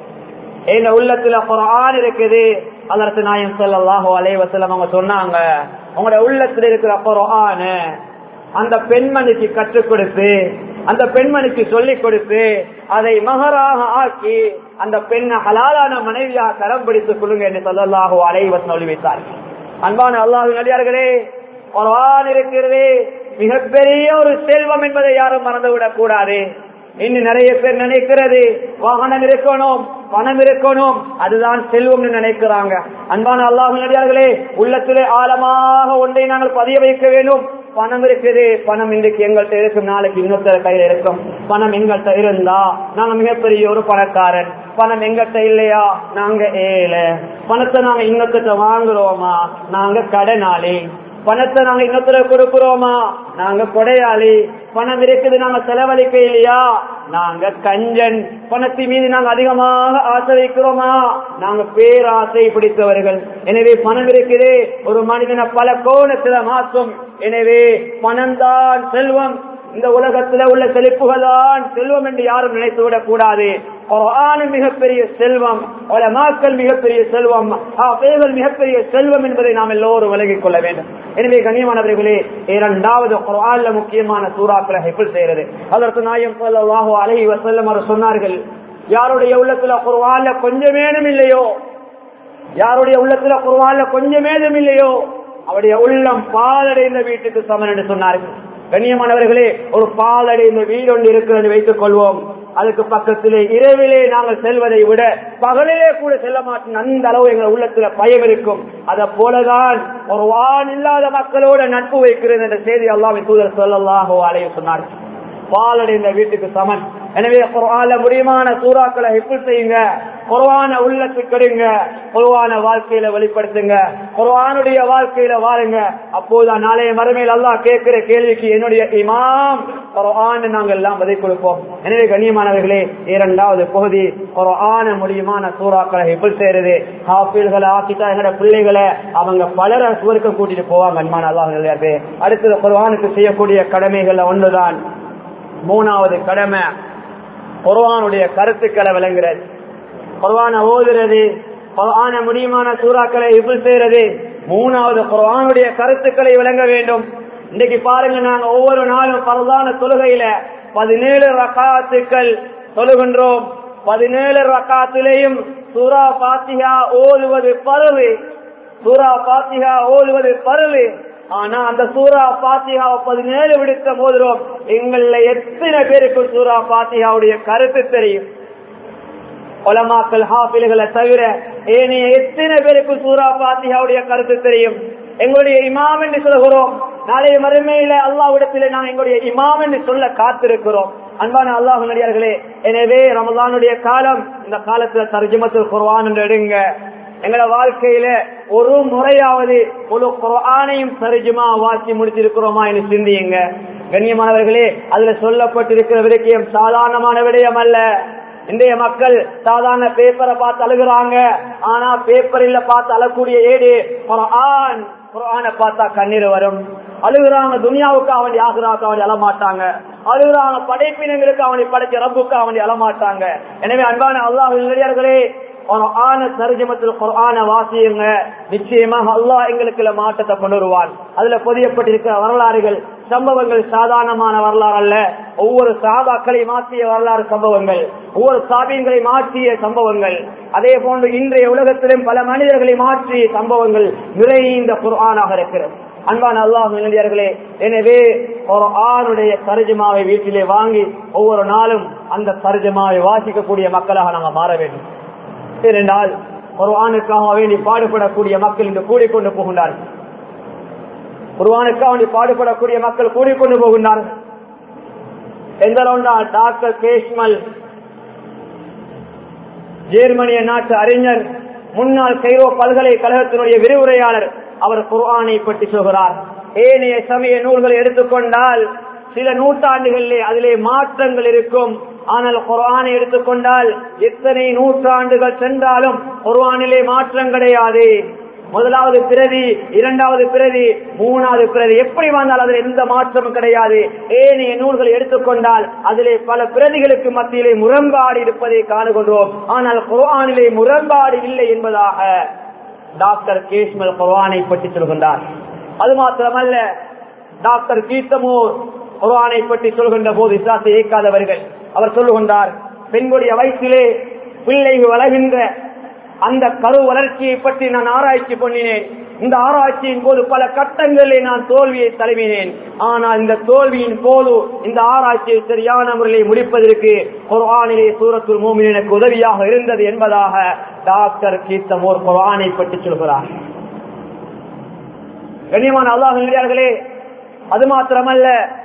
ஏன் உள்ளத்துல குர்ஆன் இருக்குது. ஹஜ்ரத் நாயகம் ஸல்லல்லாஹு அலைஹி வஸல்லம் அவங்க சொன்னாங்க, உங்களோட உள்ளத்துல இருக்கிற குர்ஆன் அந்த பெண்மணிக்கு கற்றுக் கொடுத்து, அந்த பெண்மணிக்கு சொல்லிக் கொடுத்து, அதை மகராக ஆக்கி அந்த பெண்ணை ஹலாலான மனைவியாக கரம் பிடித்துக் கொள்ளுங்க என்று ஸல்லல்லாஹு அலைஹி வஸல்லம் சொல்லி வைத்தார். அன்பான அல்லாஹ்வின் அடியார்களே, குர்ஆன் இருக்கிறது மிகப்பெரிய ஒரு செல்வம் என்பதை யாரும் மறந்துவிடக் கூடாது. இன்னும் நிறைய பேர் நினைக்கிறது வாகனம் இருக்கணும், பணம் இருக்கணும், அதுதான் செல்வம் நினைக்கிறாங்க. அன்பான அல்லாஹ்வின் அடியார்களே, உள்ளத்திலே ஆழமாக ஒன்றை நாங்கள் பதிய வைக்க வேண்டும். பணம் இருக்குது, பணம் இன்றைக்கு எங்கள்கிட்ட இருக்கும், நாளைக்கு இன்னொருத்தர் கையில இருக்கும். பணம் எங்கள்கிட்ட இருந்தா நாங்க மிகப்பெரிய ஒரு பணக்காரன், பணம் எங்கள்கிட்ட இல்லையா நாங்க ஏழை. பணத்தை நாங்க இன்னொருத்த வாங்குறோமா நாங்க கடனாளி, பணத்தை நாங்க இன்னொருத்தர கொடுக்கிறோமா நாங்க கொடையாளி. பணம் இருக்குது நாங்க செலவழிக்க இல்லையா நாங்க கஞ்சன். பணத்தின் மீது நாங்க அதிகமாக ஆசை வைக்கிறோமா நாங்க பேராசை பிடித்தவர்கள். எனவே பணம் இருக்குது ஒரு மனிதனை பல கோணத்துல மாற்றும். எனவே பணம்தான் செல்வம், இந்த உலகத்துல உள்ள செழிப்புகள் தான் செல்வம் என்று யாரும் நினைத்து விடக் கூடாது. குர்ஆன் மிகப்பெரிய செல்வம், உலமாக்கள் மிகப்பெரிய செல்வம், ஹாஃபிஸ்கள் மிகப்பெரிய செல்வம் என்பதை நாம் எல்லோரும் விளங்கிக் கொள்ள வேண்டும். எனவே கண்ணியமானவர்களே, இரண்டாவது குர்ஆன்ல முக்கியமான சூறாக்களை ஹிஃப்ஸ் செய்யறது. ஹஜ்ரத் நாயகம் ஸல்லல்லாஹு அலைஹி வஸல்லம் அவர் சொன்னார்கள், யாருடைய உள்ளத்துல குர்ஆன்ல கொஞ்சமேனும் இல்லையோ, யாருடைய உள்ளத்துல குர்ஆன்ல கொஞ்சமேனும் இல்லையோ அவருடைய உள்ளம் பாலடைந்த வீட்டுக்கு சமன் என்று சொன்னார்கள். கண்ணியமானவர்களே, ஒரு பாலடைந்த வீடு ஒன்று இருக்கிறது வைத்துக் கொள்வோம். அதுக்கு பக்கத்திலே இரவிலே நாங்கள் செல்வதை விட பகலிலே கூட செல்ல மாட்டோம். அந்த அளவு எங்கள் உள்ளத்துல பயம் இருக்கும். அத போலதான் குர்ஆன் இல்லாத மக்களோட நட்பு வைக்கிறது என்ற செய்தி அல்லாஹ்வின் தூதர் ஸல்லல்லாஹு அலைஹி வஸல்லம் பாலடைந்த வீட்டுக்கு சமன். எனவே குர்ஆன்ல முடியுமான சூறாக்களை ஹிஃப்ஸ் செய்யுங்க, குர்ஆனை உள்ளத்துக்கு எடுங்க, குர்ஆனை வாழ்க்கையில வெளிப்படுத்துங்க, குர்ஆனுடைய வாழ்க்கையில வாழுங்க. அப்போதான் நாளைய மறுமையில் அல்லாஹ் கேட்கிற கேள்விக்கு என்னுடைய இமாம் குர்ஆன் நாங்கள் எல்லாம் பதில் கொடுப்போம். எனவே கண்ணியமானவர்களே, இரண்டாவது பகுதி குர்ஆனை முடியுமான சூறாக்களை ஹிஃப்ஸ் செய்யறது. ஹாஃபிஸ்களை ஆக்கிட்டா எங்களோட பிள்ளைகளை அவங்க பலர சுவர்க்கம் கூட்டிட்டு போவாங்க. அன்பான அல்லாஹ், அடுத்தது குர்ஆனுக்கு செய்யக்கூடிய கடமைகள் ஒன்றுதான். மூணாவது கடமை குர்ஆனுடைய கருத்துக்களை விளங்குறது, குர்ஆனை ஓதுறது, குர்ஆனை முடியுமான சூறாக்களை ஹிஃப்ஸ் செய்யறது. மூணாவது குர்ஆனுடைய கருத்துக்களை விளங்க வேண்டும். இன்னைக்கு பாருங்க, நாங்க ஒவ்வொரு நாளும் பரதான தொழுகையில 17 ரக்காத்துக்கள் தொழுகின்றோம். 17 ரக்காத்திலேயும் சூரா ஃபாத்திஹா ஓதுவது பர்வு, சூரா ஃபாத்திஹா ஓதுவது பர்வு. ஆனா அந்த சூரா ஃபாத்திஹா 17 விடுத்த போதும் எங்கள எத்தனை பேருக்கு சூரா ஃபாத்திஹாவுடைய கருத்து தெரியும்? உலமாக்கள் ஹாஃபிஸ்களை தவிர ஏனைய எத்தனை பேருக்கு சூரா ஃபாத்திஹாவுடைய கருத்து தெரியும்? எங்களுடைய இமாம் என்று சொல்கிறோம், நாளைய மறுமையில அல்லாஹ்விடத்திலே நான் எங்களுடைய இமாம் என்று சொல்ல காத்திருக்கிறோம். அன்பான அல்லாஹ்வின் அடியார்களே, எனவே ரமலானுடைய காலம், இந்த காலத்துல தர்ஜுமத்துல் குர்ஆன் என்று எடுங்க. எங்கள வாழ்க்கையில ஒரு முறையாவது முழு குர்ஆனையும் தர்ஜுமா வாசி முடிச்சிருக்கிறோமா என்று சிந்தியுங்க. கண்ணியமானவர்களே, அதுல சொல்லப்பட்டிருக்கிற விடயம் சாதாரணமான விடயம் அல்ல. இன்றைய மக்கள் சாதாரண பேப்பரை பார்த்து அழுகிறாங்க, ஆனா பேப்பரில் பார்த்து அழக்கூடிய ஏடு குர்ஆன். குர்ஆனை பார்த்தா கண்ணீர் வரும். அழுகுறாங்க துனியாவுக்கு அவன் ஆகிராவுக்கு அவன் அழமாட்டாங்க, அழுகுறாங்க படைப்பினங்களுக்கு அவனை படைச்ச ரப்புக்கு அவனை அழமாட்டாங்க. எனவே அன்பான அல்லாஹ்விலே குர்ஆன தர்ஜுமத்துல் குர்ஆன வாசியுங்க. நிச்சயமாக அல்லாஹ் எங்களுக்கு மாற்றத்தை கொண்டு வருவான். அதுல பதியப்பட்டிருக்கிற வரலாறுகள் சம்பவங்கள் சாதாரணமான வரலாறு அல்ல. ஒவ்வொரு சஹாபாக்களை மாற்றிய வரலாறு சம்பவங்கள், ஒவ்வொரு சாபியங்களை மாற்றிய சம்பவங்கள், அதே போன்று இன்றைய உலகத்திலும் பல மனிதர்களை மாற்றிய சம்பவங்கள் நிறைந்த குர்ஆனாக இருக்கிறது. அன்பான அல்லாஹ் நல்லடியார்களே, எனவே குர்ஆனுடைய தர்ஜுமாவை வீட்டிலே வாங்கி ஒவ்வொரு நாளும் அந்த தர்ஜுமாவை வாசிக்கக்கூடிய மக்களாக நாங்கள் மாற வேண்டும். ஏனென்றால் குர்ஆனுக்காக வேண்டி பாடுபடக்கூடிய மக்கள் இன்று கூடிக்கொண்டு போகின்றார்கள். குர்ஆனுக்காக வேண்டி பாடுபடக்கூடிய மக்கள் கூடிக்கொண்டு போகின்றார்கள். எந்தளவுண்டா டாக்டர் கேஷ்மல், ஜெர்மனிய நாட்டு அறிஞர், முன்னாள் கைரோ பல்கலைக்கழகத்தினுடைய விரிவுரையாளர், அவர் குர்ஆனை பற்றி சொல்கிறார். ஏனைய சமய நூல்களை எடுத்துக்கொண்டால் சில நூற்றாண்டுகளிலே அதிலே மாற்றங்கள் இருக்கும். ஆனால் குர்ஆனை எடுத்துக்கொண்டால் எத்தனை நூற்றாண்டுகள் சென்றாலும் குர்ஆனிலே மாற்றம் கிடையாது. முதலாவது பிரதி, இரண்டாவது பிரதி, மூணாவது பிரதி எப்படி வந்தால் அதில் எந்த மாற்றமும் கிடையாது. ஏனைய நூல்களை எடுத்துக்கொண்டால் அதிலே பல பிரதிகளுக்கு மத்தியிலே முரண்பாடு இருப்பதை காணுகின்றோம். ஆனால் குர்ஆனிலே முரண்பாடு இல்லை என்பதாக டாக்டர் கேஷ்மல் குர்ஆனை பற்றி சொல்கின்றார். அது மாத்திரமல்ல, டாக்டர் கீத்தமூர் குர்ஆனை பற்றி சொல்கின்ற போது இஸ்லாத்தை ஏற்காதவர்கள் அவர் சொல்லுகின்றார், பெண்களுடைய வயிற்றிலே பிள்ளைகள் வளர்கின்ற அந்த கரு வளர்ச்சியை பற்றி நான் ஆராய்ச்சி பண்ணினேன். இந்த ஆராய்ச்சியின் போது பல கட்டங்களில் நான் தோல்வியை தழுவினேன். ஆனால் இந்த தோல்வியின் போது இந்த ஆராய்ச்சியை சரியான முறையில் முடிப்பதற்கு குர்ஆனிலே சூரத்துல் மூமின் எனக்கு உதவியாக இருந்தது என்பதாக டாக்டர் கீத்தமூர் குர்ஆனை பற்றி சொல்கிறார். கண்ணியமான அல்லாஹ் நல்லடியார்களே, அது மாத்திரமல்ல,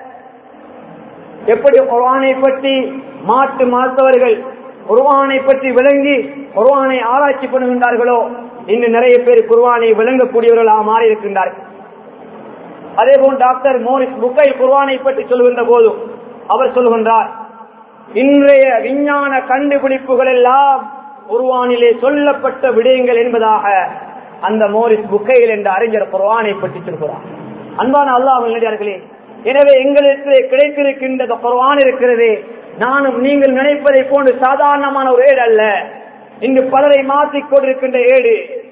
எப்படி குர்ஆனை பற்றி மாற்றவர்கள் குர்ஆனை பற்றி விளங்கி குர்ஆனை ஆராய்ச்சி பண்ணுகின்றார்களோ இன்று நிறைய பேர் குர்ஆனை விளங்கக்கூடியவர்களாக மாறி இருக்கின்றார்கள். அதே போல் டாக்டர் மோரிஸ் புக்கை குர்ஆனை பற்றி சொல்கின்ற போது அவர் சொல்கின்றார், இன்றைய விஞ்ஞான கண்டுபிடிப்புகள் எல்லாம் குர்ஆனிலே சொல்லப்பட்ட விடயங்கள் என்பதாக அந்த மோரிஸ் புக்கைல் என்ற அறிஞர் குர்ஆனை பற்றி சொல்கிறார். அன்பான அல்லாஹ் நல்லடியார்களே, எனவே எங்களுக்கு கிடைத்திருக்கின்ற குர்ஆன் இருக்கிறது, நானும் நீங்கள் நினைப்பதை போன்று சாதாரணமான ஒரு ஏடு அல்ல. இன்று பலரை மாற்றிக் கொண்டிருக்கின்ற ஏடு.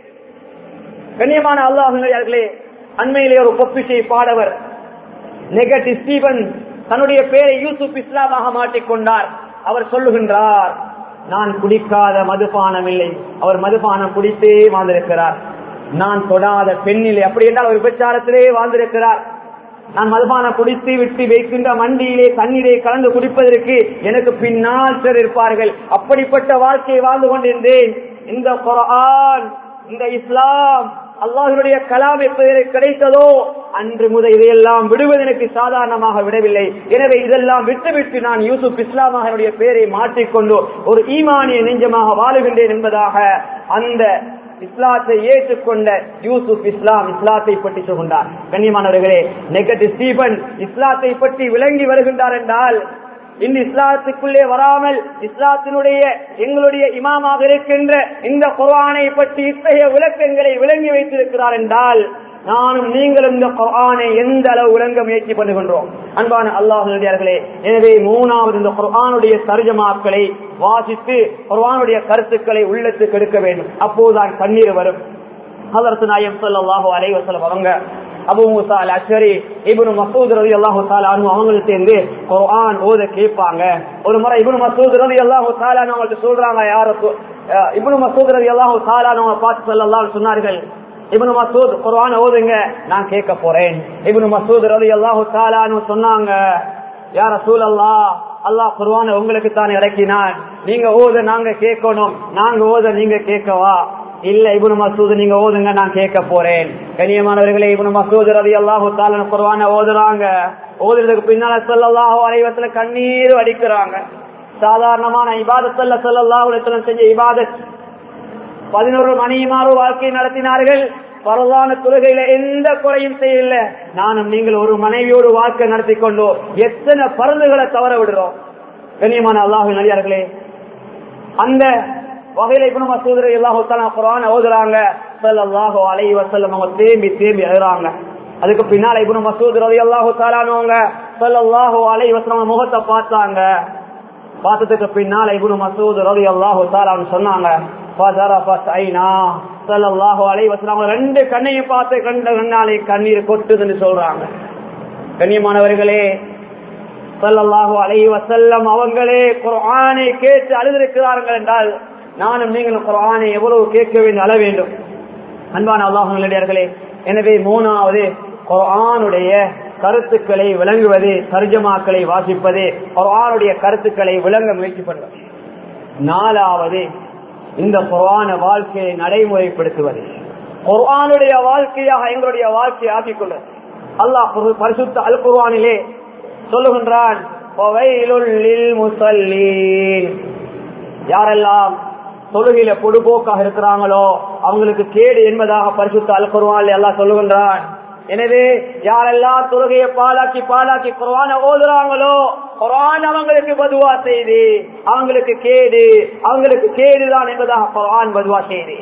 கண்ணியமான அல்லாஹ் நல்லடியார்களே, அண்மையிலே ஒரு பொப்பிசை பாடவர் நெகட்டிவ் ஸ்டீவன் தன்னுடைய பெயரை யூசுப் இஸ்லாமாக மாற்றிக்கொண்டார். அவர் சொல்லுகின்றார், நான் குடிக்காத மதுபானம் இல்லை. அவர் மதுபானம் குடித்தே வாழ்ந்திருக்கிறார். நான் தொடாத பெண்ணிலே, அப்படி என்றால் ஒரு விபச்சாரத்திலே வாழ்ந்திருக்கிறார். நான் மதுபானம் குடித்து விட்டு வைக்கின்ற மண்டியிலே தண்ணீரை கலந்து குடிப்பதற்கு எனக்கு பின்னால் சிலர் இருப்பார்கள். அப்படிப்பட்ட வாழ்க்கையை வாழ்ந்து கொண்டிருந்தேன். இந்த குர்ஆன், இந்த இஸ்லாம், அல்லாஹ்வுடைய கலாம் எப்போது கிடைத்ததோ அன்று முதல் இதையெல்லாம் விடுவது எனக்கு சாதாரணமாக விடவில்லை. எனவே இதெல்லாம் விட்டுவிட்டு நான் யூசுப் இஸ்லாமாக என்னுடைய பெயரை மாற்றிக்கொண்டு ஒரு ஈமானிய நெஞ்சமாக வாழுகின்றேன் என்பதாக அந்த இஸ்லாத்தை ஏற்றுக்கொண்ட யூசுப் இஸ்லாத்தை பற்றி சொல்கின்றார். கண்ணியமானவர்களே, நெகட்டிவ் ஸ்டீபன் இஸ்லாத்தை பற்றி விளங்கி வருகின்றார் என்றால், இந்த இஸ்லாத்துக்குள்ளே வராமல் இஸ்லாத்தினுடைய எங்களுடைய இமாமாக இருக்கின்ற இந்த குர்ஆனை பற்றி இத்தகைய விளக்கங்களை விளங்கி வைத்திருக்கிறார் என்றால், நானும் நீங்களும் இந்த குர்ஆனை எந்த அளவு விளங்க முயற்சி பண்ணுகின்றோம். அன்பான அல்லாஹ் நல்லடியார்களே, எனவே மூணாவது இந்த குர்ஆனுடைய தர்ஜமாக்களை வாசித்து குர்ஆனுடைய கருத்துக்களை உள்ளத்துக்கு எடுக்க வேண்டும். அப்போதுதான் கண்ணீர் வரும். ஹஜ்ரத் நாயகம் ஸல்லல்லாஹு அலைஹி வஸல்லம் அவங்க Abu Musa al Ashari, Ibn Masud ரலியல்லாஹு தஆலா அன்ஹு அவங்களுக்கு சேர்ந்து குர்ஆன் ஓத கேட்பாங்க. ஒரு முறை இப்னு மஸ்ஊத் ரலியல்லாஹு தஆலா அவங்களுக்கு சொல்றாங்க, இப்னு மஸ்ஊத் ரலியல்லாஹு தஆலா அவங்க பார்த்து ஸல்லல்லாஹு அலைஹி சொன்னார்கள், இப்னு மஸ்ஊத் குர்ஆன் ஓதுங்க, நான் கேட்க போறேன். இப்னு மஸ்ஊத் ரலியல்லாஹு தஆலா அன்ஹு சொன்னாங்க, யா ரசூலல்லாஹ், அல்லாஹ் குர்ஆனை உங்களுக்கு தான் இறக்கினான், நீங்க ஓத நாங்க கேட்கணும், நாங்க ஓத நீங்க கேட்கவா? இல்ல இப்னு மஸ்ஊத் நீங்க ஓதுங்க, நான் கேட்க போறேன். கண்ணியமானவர்களே, இப்னு மஸ்ஊத் ரலியல்லாஹு தஆலா குர்ஆனை ஓதுறாங்க. ஓதுறதுக்கு பின்னால ஸல்லல்லாஹு அலைஹி வஸல்லம் கண்ணீர் வடிக்கிறாங்க. சாதாரணமான இபாதத் அல்ல, ஸல்லல்லாஹு அலைஹி வஸல்லம் செஞ்ச இபாதத். 11 மணிமாறு வாழ்க்கை நடத்தினார்கள். பரவான தொழுகையில எந்த குறையும் செய்யல. நானும் நீங்கள் ஒரு மனைவியோடு வாழ்க்கை நடத்தி கொண்டோ எத்தனை பருந்துகளை தவற விடுறோம். கண்ணியமான அல்லாஹ்வின் நல்லடியார்களே, அந்த வகையில இப்னு மஸ்ஊத் ரலியல்லாஹு தஆலா குர்ஆனை ஓதுறாங்க. ஸல்லல்லாஹு அலைஹி வஸல்லம் அவங்க தேம்பி எழுறாங்க. அதுக்கு பின்னால இப்னு மஸ்ஊத் ரலியல்லாஹு தஆலா அன்ஹு ஸல்லல்லாஹு அலைஹி வஸல்லம் முகத்தை பார்த்தாங்க. பார்த்ததுக்கு பின்னால இப்னு மஸ்ஊத் ரலியல்லாஹு தஆலா அன்ஹு சொன்னாங்க, ஃபஸரஃபத் ஐனா ஸல்லல்லாஹு அலைஹி வஸல்லம் ரெண்டு கண்ணையும் பார்த்து கண்ணாலே கண்ணீர் கொட்டுதுன்னு சொல்றாங்க. கண்ணியமானவர்களே, ஸல்லல்லாஹு அலைஹி வஸல்லம் அவங்களே குர்ஆனை கேட்டு அழுதிருக்கிறார்கள் என்றால் நானும் நீங்களும் குர்ஆனை எவ்வளவு கேட்க வேண்டும், அழ வேண்டும். அன்பான அல்லாஹ்வின் நல்லடியார்களே, எனவே மூணாவது குர்ஆனுடைய கருத்துக்களை விளங்குவது, தர்ஜமாக்களை வாசிப்பது, குர்ஆனுடைய கருத்துக்களை விளங்க முயற்சி பண்ணுவது. நாலாவது இந்த குர்ஆன வாழ்க்கையை நடைமுறைப்படுத்துவது, குர்ஆனுடைய வாழ்க்கையாக எங்களுடைய வாழ்க்கையை ஆக்கிக் கொள்வது. அல்லாஹ் பரிசுத்த அல் குர்ஆனிலே சொல்லுகின்றான், யாரெல்லாம் தொழுகையில பொடுபோக்காக இருக்கிறாங்களோ அவங்களுக்கு கேடு என்பதாக பரிசுத்த அல் குர்ஆனிலே அல்லாஹ் சொல்லுகின்றான். எனவே யாரெல்லாம் தொழுகையை பாலாக்கி குர்ஆனை ஓதுறாங்களோ குர்ஆன் அவங்களுக்கு பதுவா செய்து அவங்களுக்கு கேடுதான் என்பதாக குர்ஆன் பதுவா செய்து.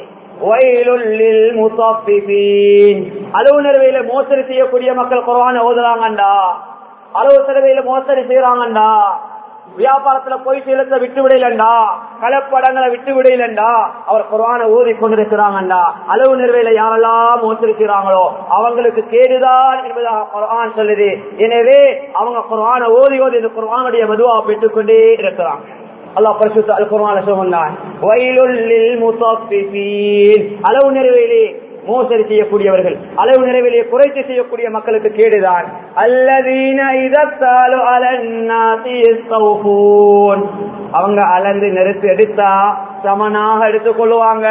அளவு நிறைவேல மோசடி செய்யக்கூடிய மக்கள் குர்ஆனை ஓதுறாங்கண்டா, அளவு செலவையில மோசடி செய்யறாங்கண்டா, வியாபாரத்துல போய் செலுத்த விட்டு விடையிலண்டா, கலப்படங்களை விட்டு விடையிலண்டா, அவர் குர்ஆனை ஓதி கொண்டிருக்கிறாங்கண்டா, அளவு நிறைவேல யாரெல்லாம் மோசடி செய்யறாங்களோ அவங்களுக்கு கேடுதான் என்பதாக குர்ஆன் சொல்லுது. எனவே அவங்க குர்ஆனை ஓதி இந்த குர்ஆனுடைய மதுவா பெற்றுக் கொண்டே இருக்கிறாங்க. அல்லாஹ் பரிசுத்த அல் குர்ஆன்ல சொல்றான், வயலுல் லில் முத்தஃபிஃபீன், அளவு நிறைவேலே மோசடி செய்யக்கூடியவர்கள், அளவு நிறைவேலே குறைத்து செய்யக்கூடிய மக்களுக்கு கேடுதான். அல்லதீன இதத்தாலு அலன்னாசி யஸ்தௌஃபூன், அவங்க அளந்து நிறுத்தி எடுத்தா சமனாக எடுத்துக் கொள்வாங்க.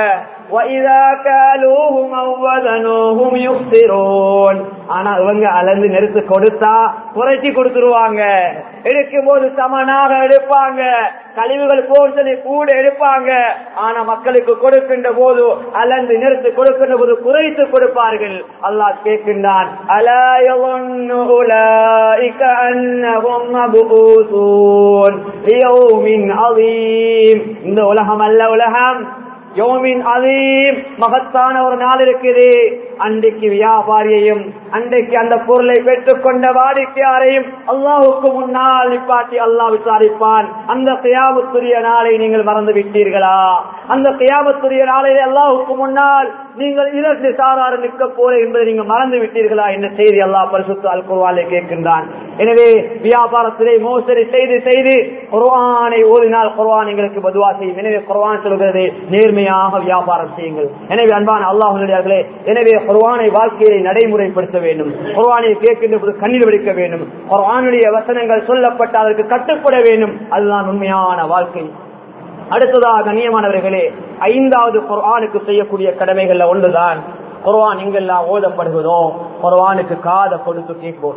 ஆனா இவங்க அளந்து நிறுத்து கொடுத்தா குறைச்சி கொடுத்துருவாங்க. எடுக்கும் போது சமனாக எடுப்பாங்க, கழிவுகள் போன்றதை கூட எடுப்பாங்க. ஆனா மக்களுக்கு கொடுக்கின்ற போது அளந்து நிறுத்து கொடுக்கின்ற போது குறைத்து கொடுப்பார்கள். அல்லாஹ் கேட்கின்றான், அலா யظنُّ உலைக அன்னஹும் மபூஸூன் லியௌமின் அதீம். இந்த உலகம் அல்ல, உலகம் யௌமின் அதீம், மகத்தான ஒரு நாள் இருக்குது. அன்றைக்கு வியாபாரியையும் அன்றைக்கு அந்த பொருளை பெற்றுக் கொண்ட வாடிக்கையாரையும் அல்லாஹுக்கு முன்னால் நிப்பாட்டி அல்லாஹ் விசாரிப்பான். அந்த கியாமத்துடைய நாளை நீங்கள் மறந்து விட்டீர்களா? அந்த கியாமத்துடைய நாளையிலே அல்லாஹுக்கு முன்னால் நீங்கள் இரண்டு சாரார் நிற்க போற என்பதை நீங்கள் மறந்து விட்டீர்களா என்ற செய்தி அல்லாஹ் பரிசுத்த அல் குர்ஆனிலே கேட்கின்றான். எனவே வியாபாரத்திலே மோசடி செய்து குர்ஆனை ஓதினால் குர்ஆன் எங்களுக்கு பதுவா செய்யும். எனவே குர்ஆன் சொல்கிறது, நேர்மையாக வியாபாரம் செய்யுங்கள். எனவே அன்பான அல்லாஹ்வுடையவர்களே, எனவே குர்ஆனை வாழ்க்கையை நடைமுறைப்படுத்த வேண்டும். குர்ஆனை கேட்கின்ற போது கண்ணீர் வடிக்க வேண்டும். குர்ஆனுடைய வசனங்கள் சொல்லப்பட்ட அதற்கு கட்டுப்பட வேண்டும். அதுதான் உண்மையான வாழ்க்கை. அடுத்ததாக கண்ணியமானவர்களே, ஐந்தாவது குர்ஆனுக்கு செய்யக்கூடிய கடமைகள்ல ஒன்றுதான், குர்ஆன் எங்கெல்லாம் ஓதப்படுகிறதோ குர்ஆனுக்கு காதை கொடுத்து கேட்போம்.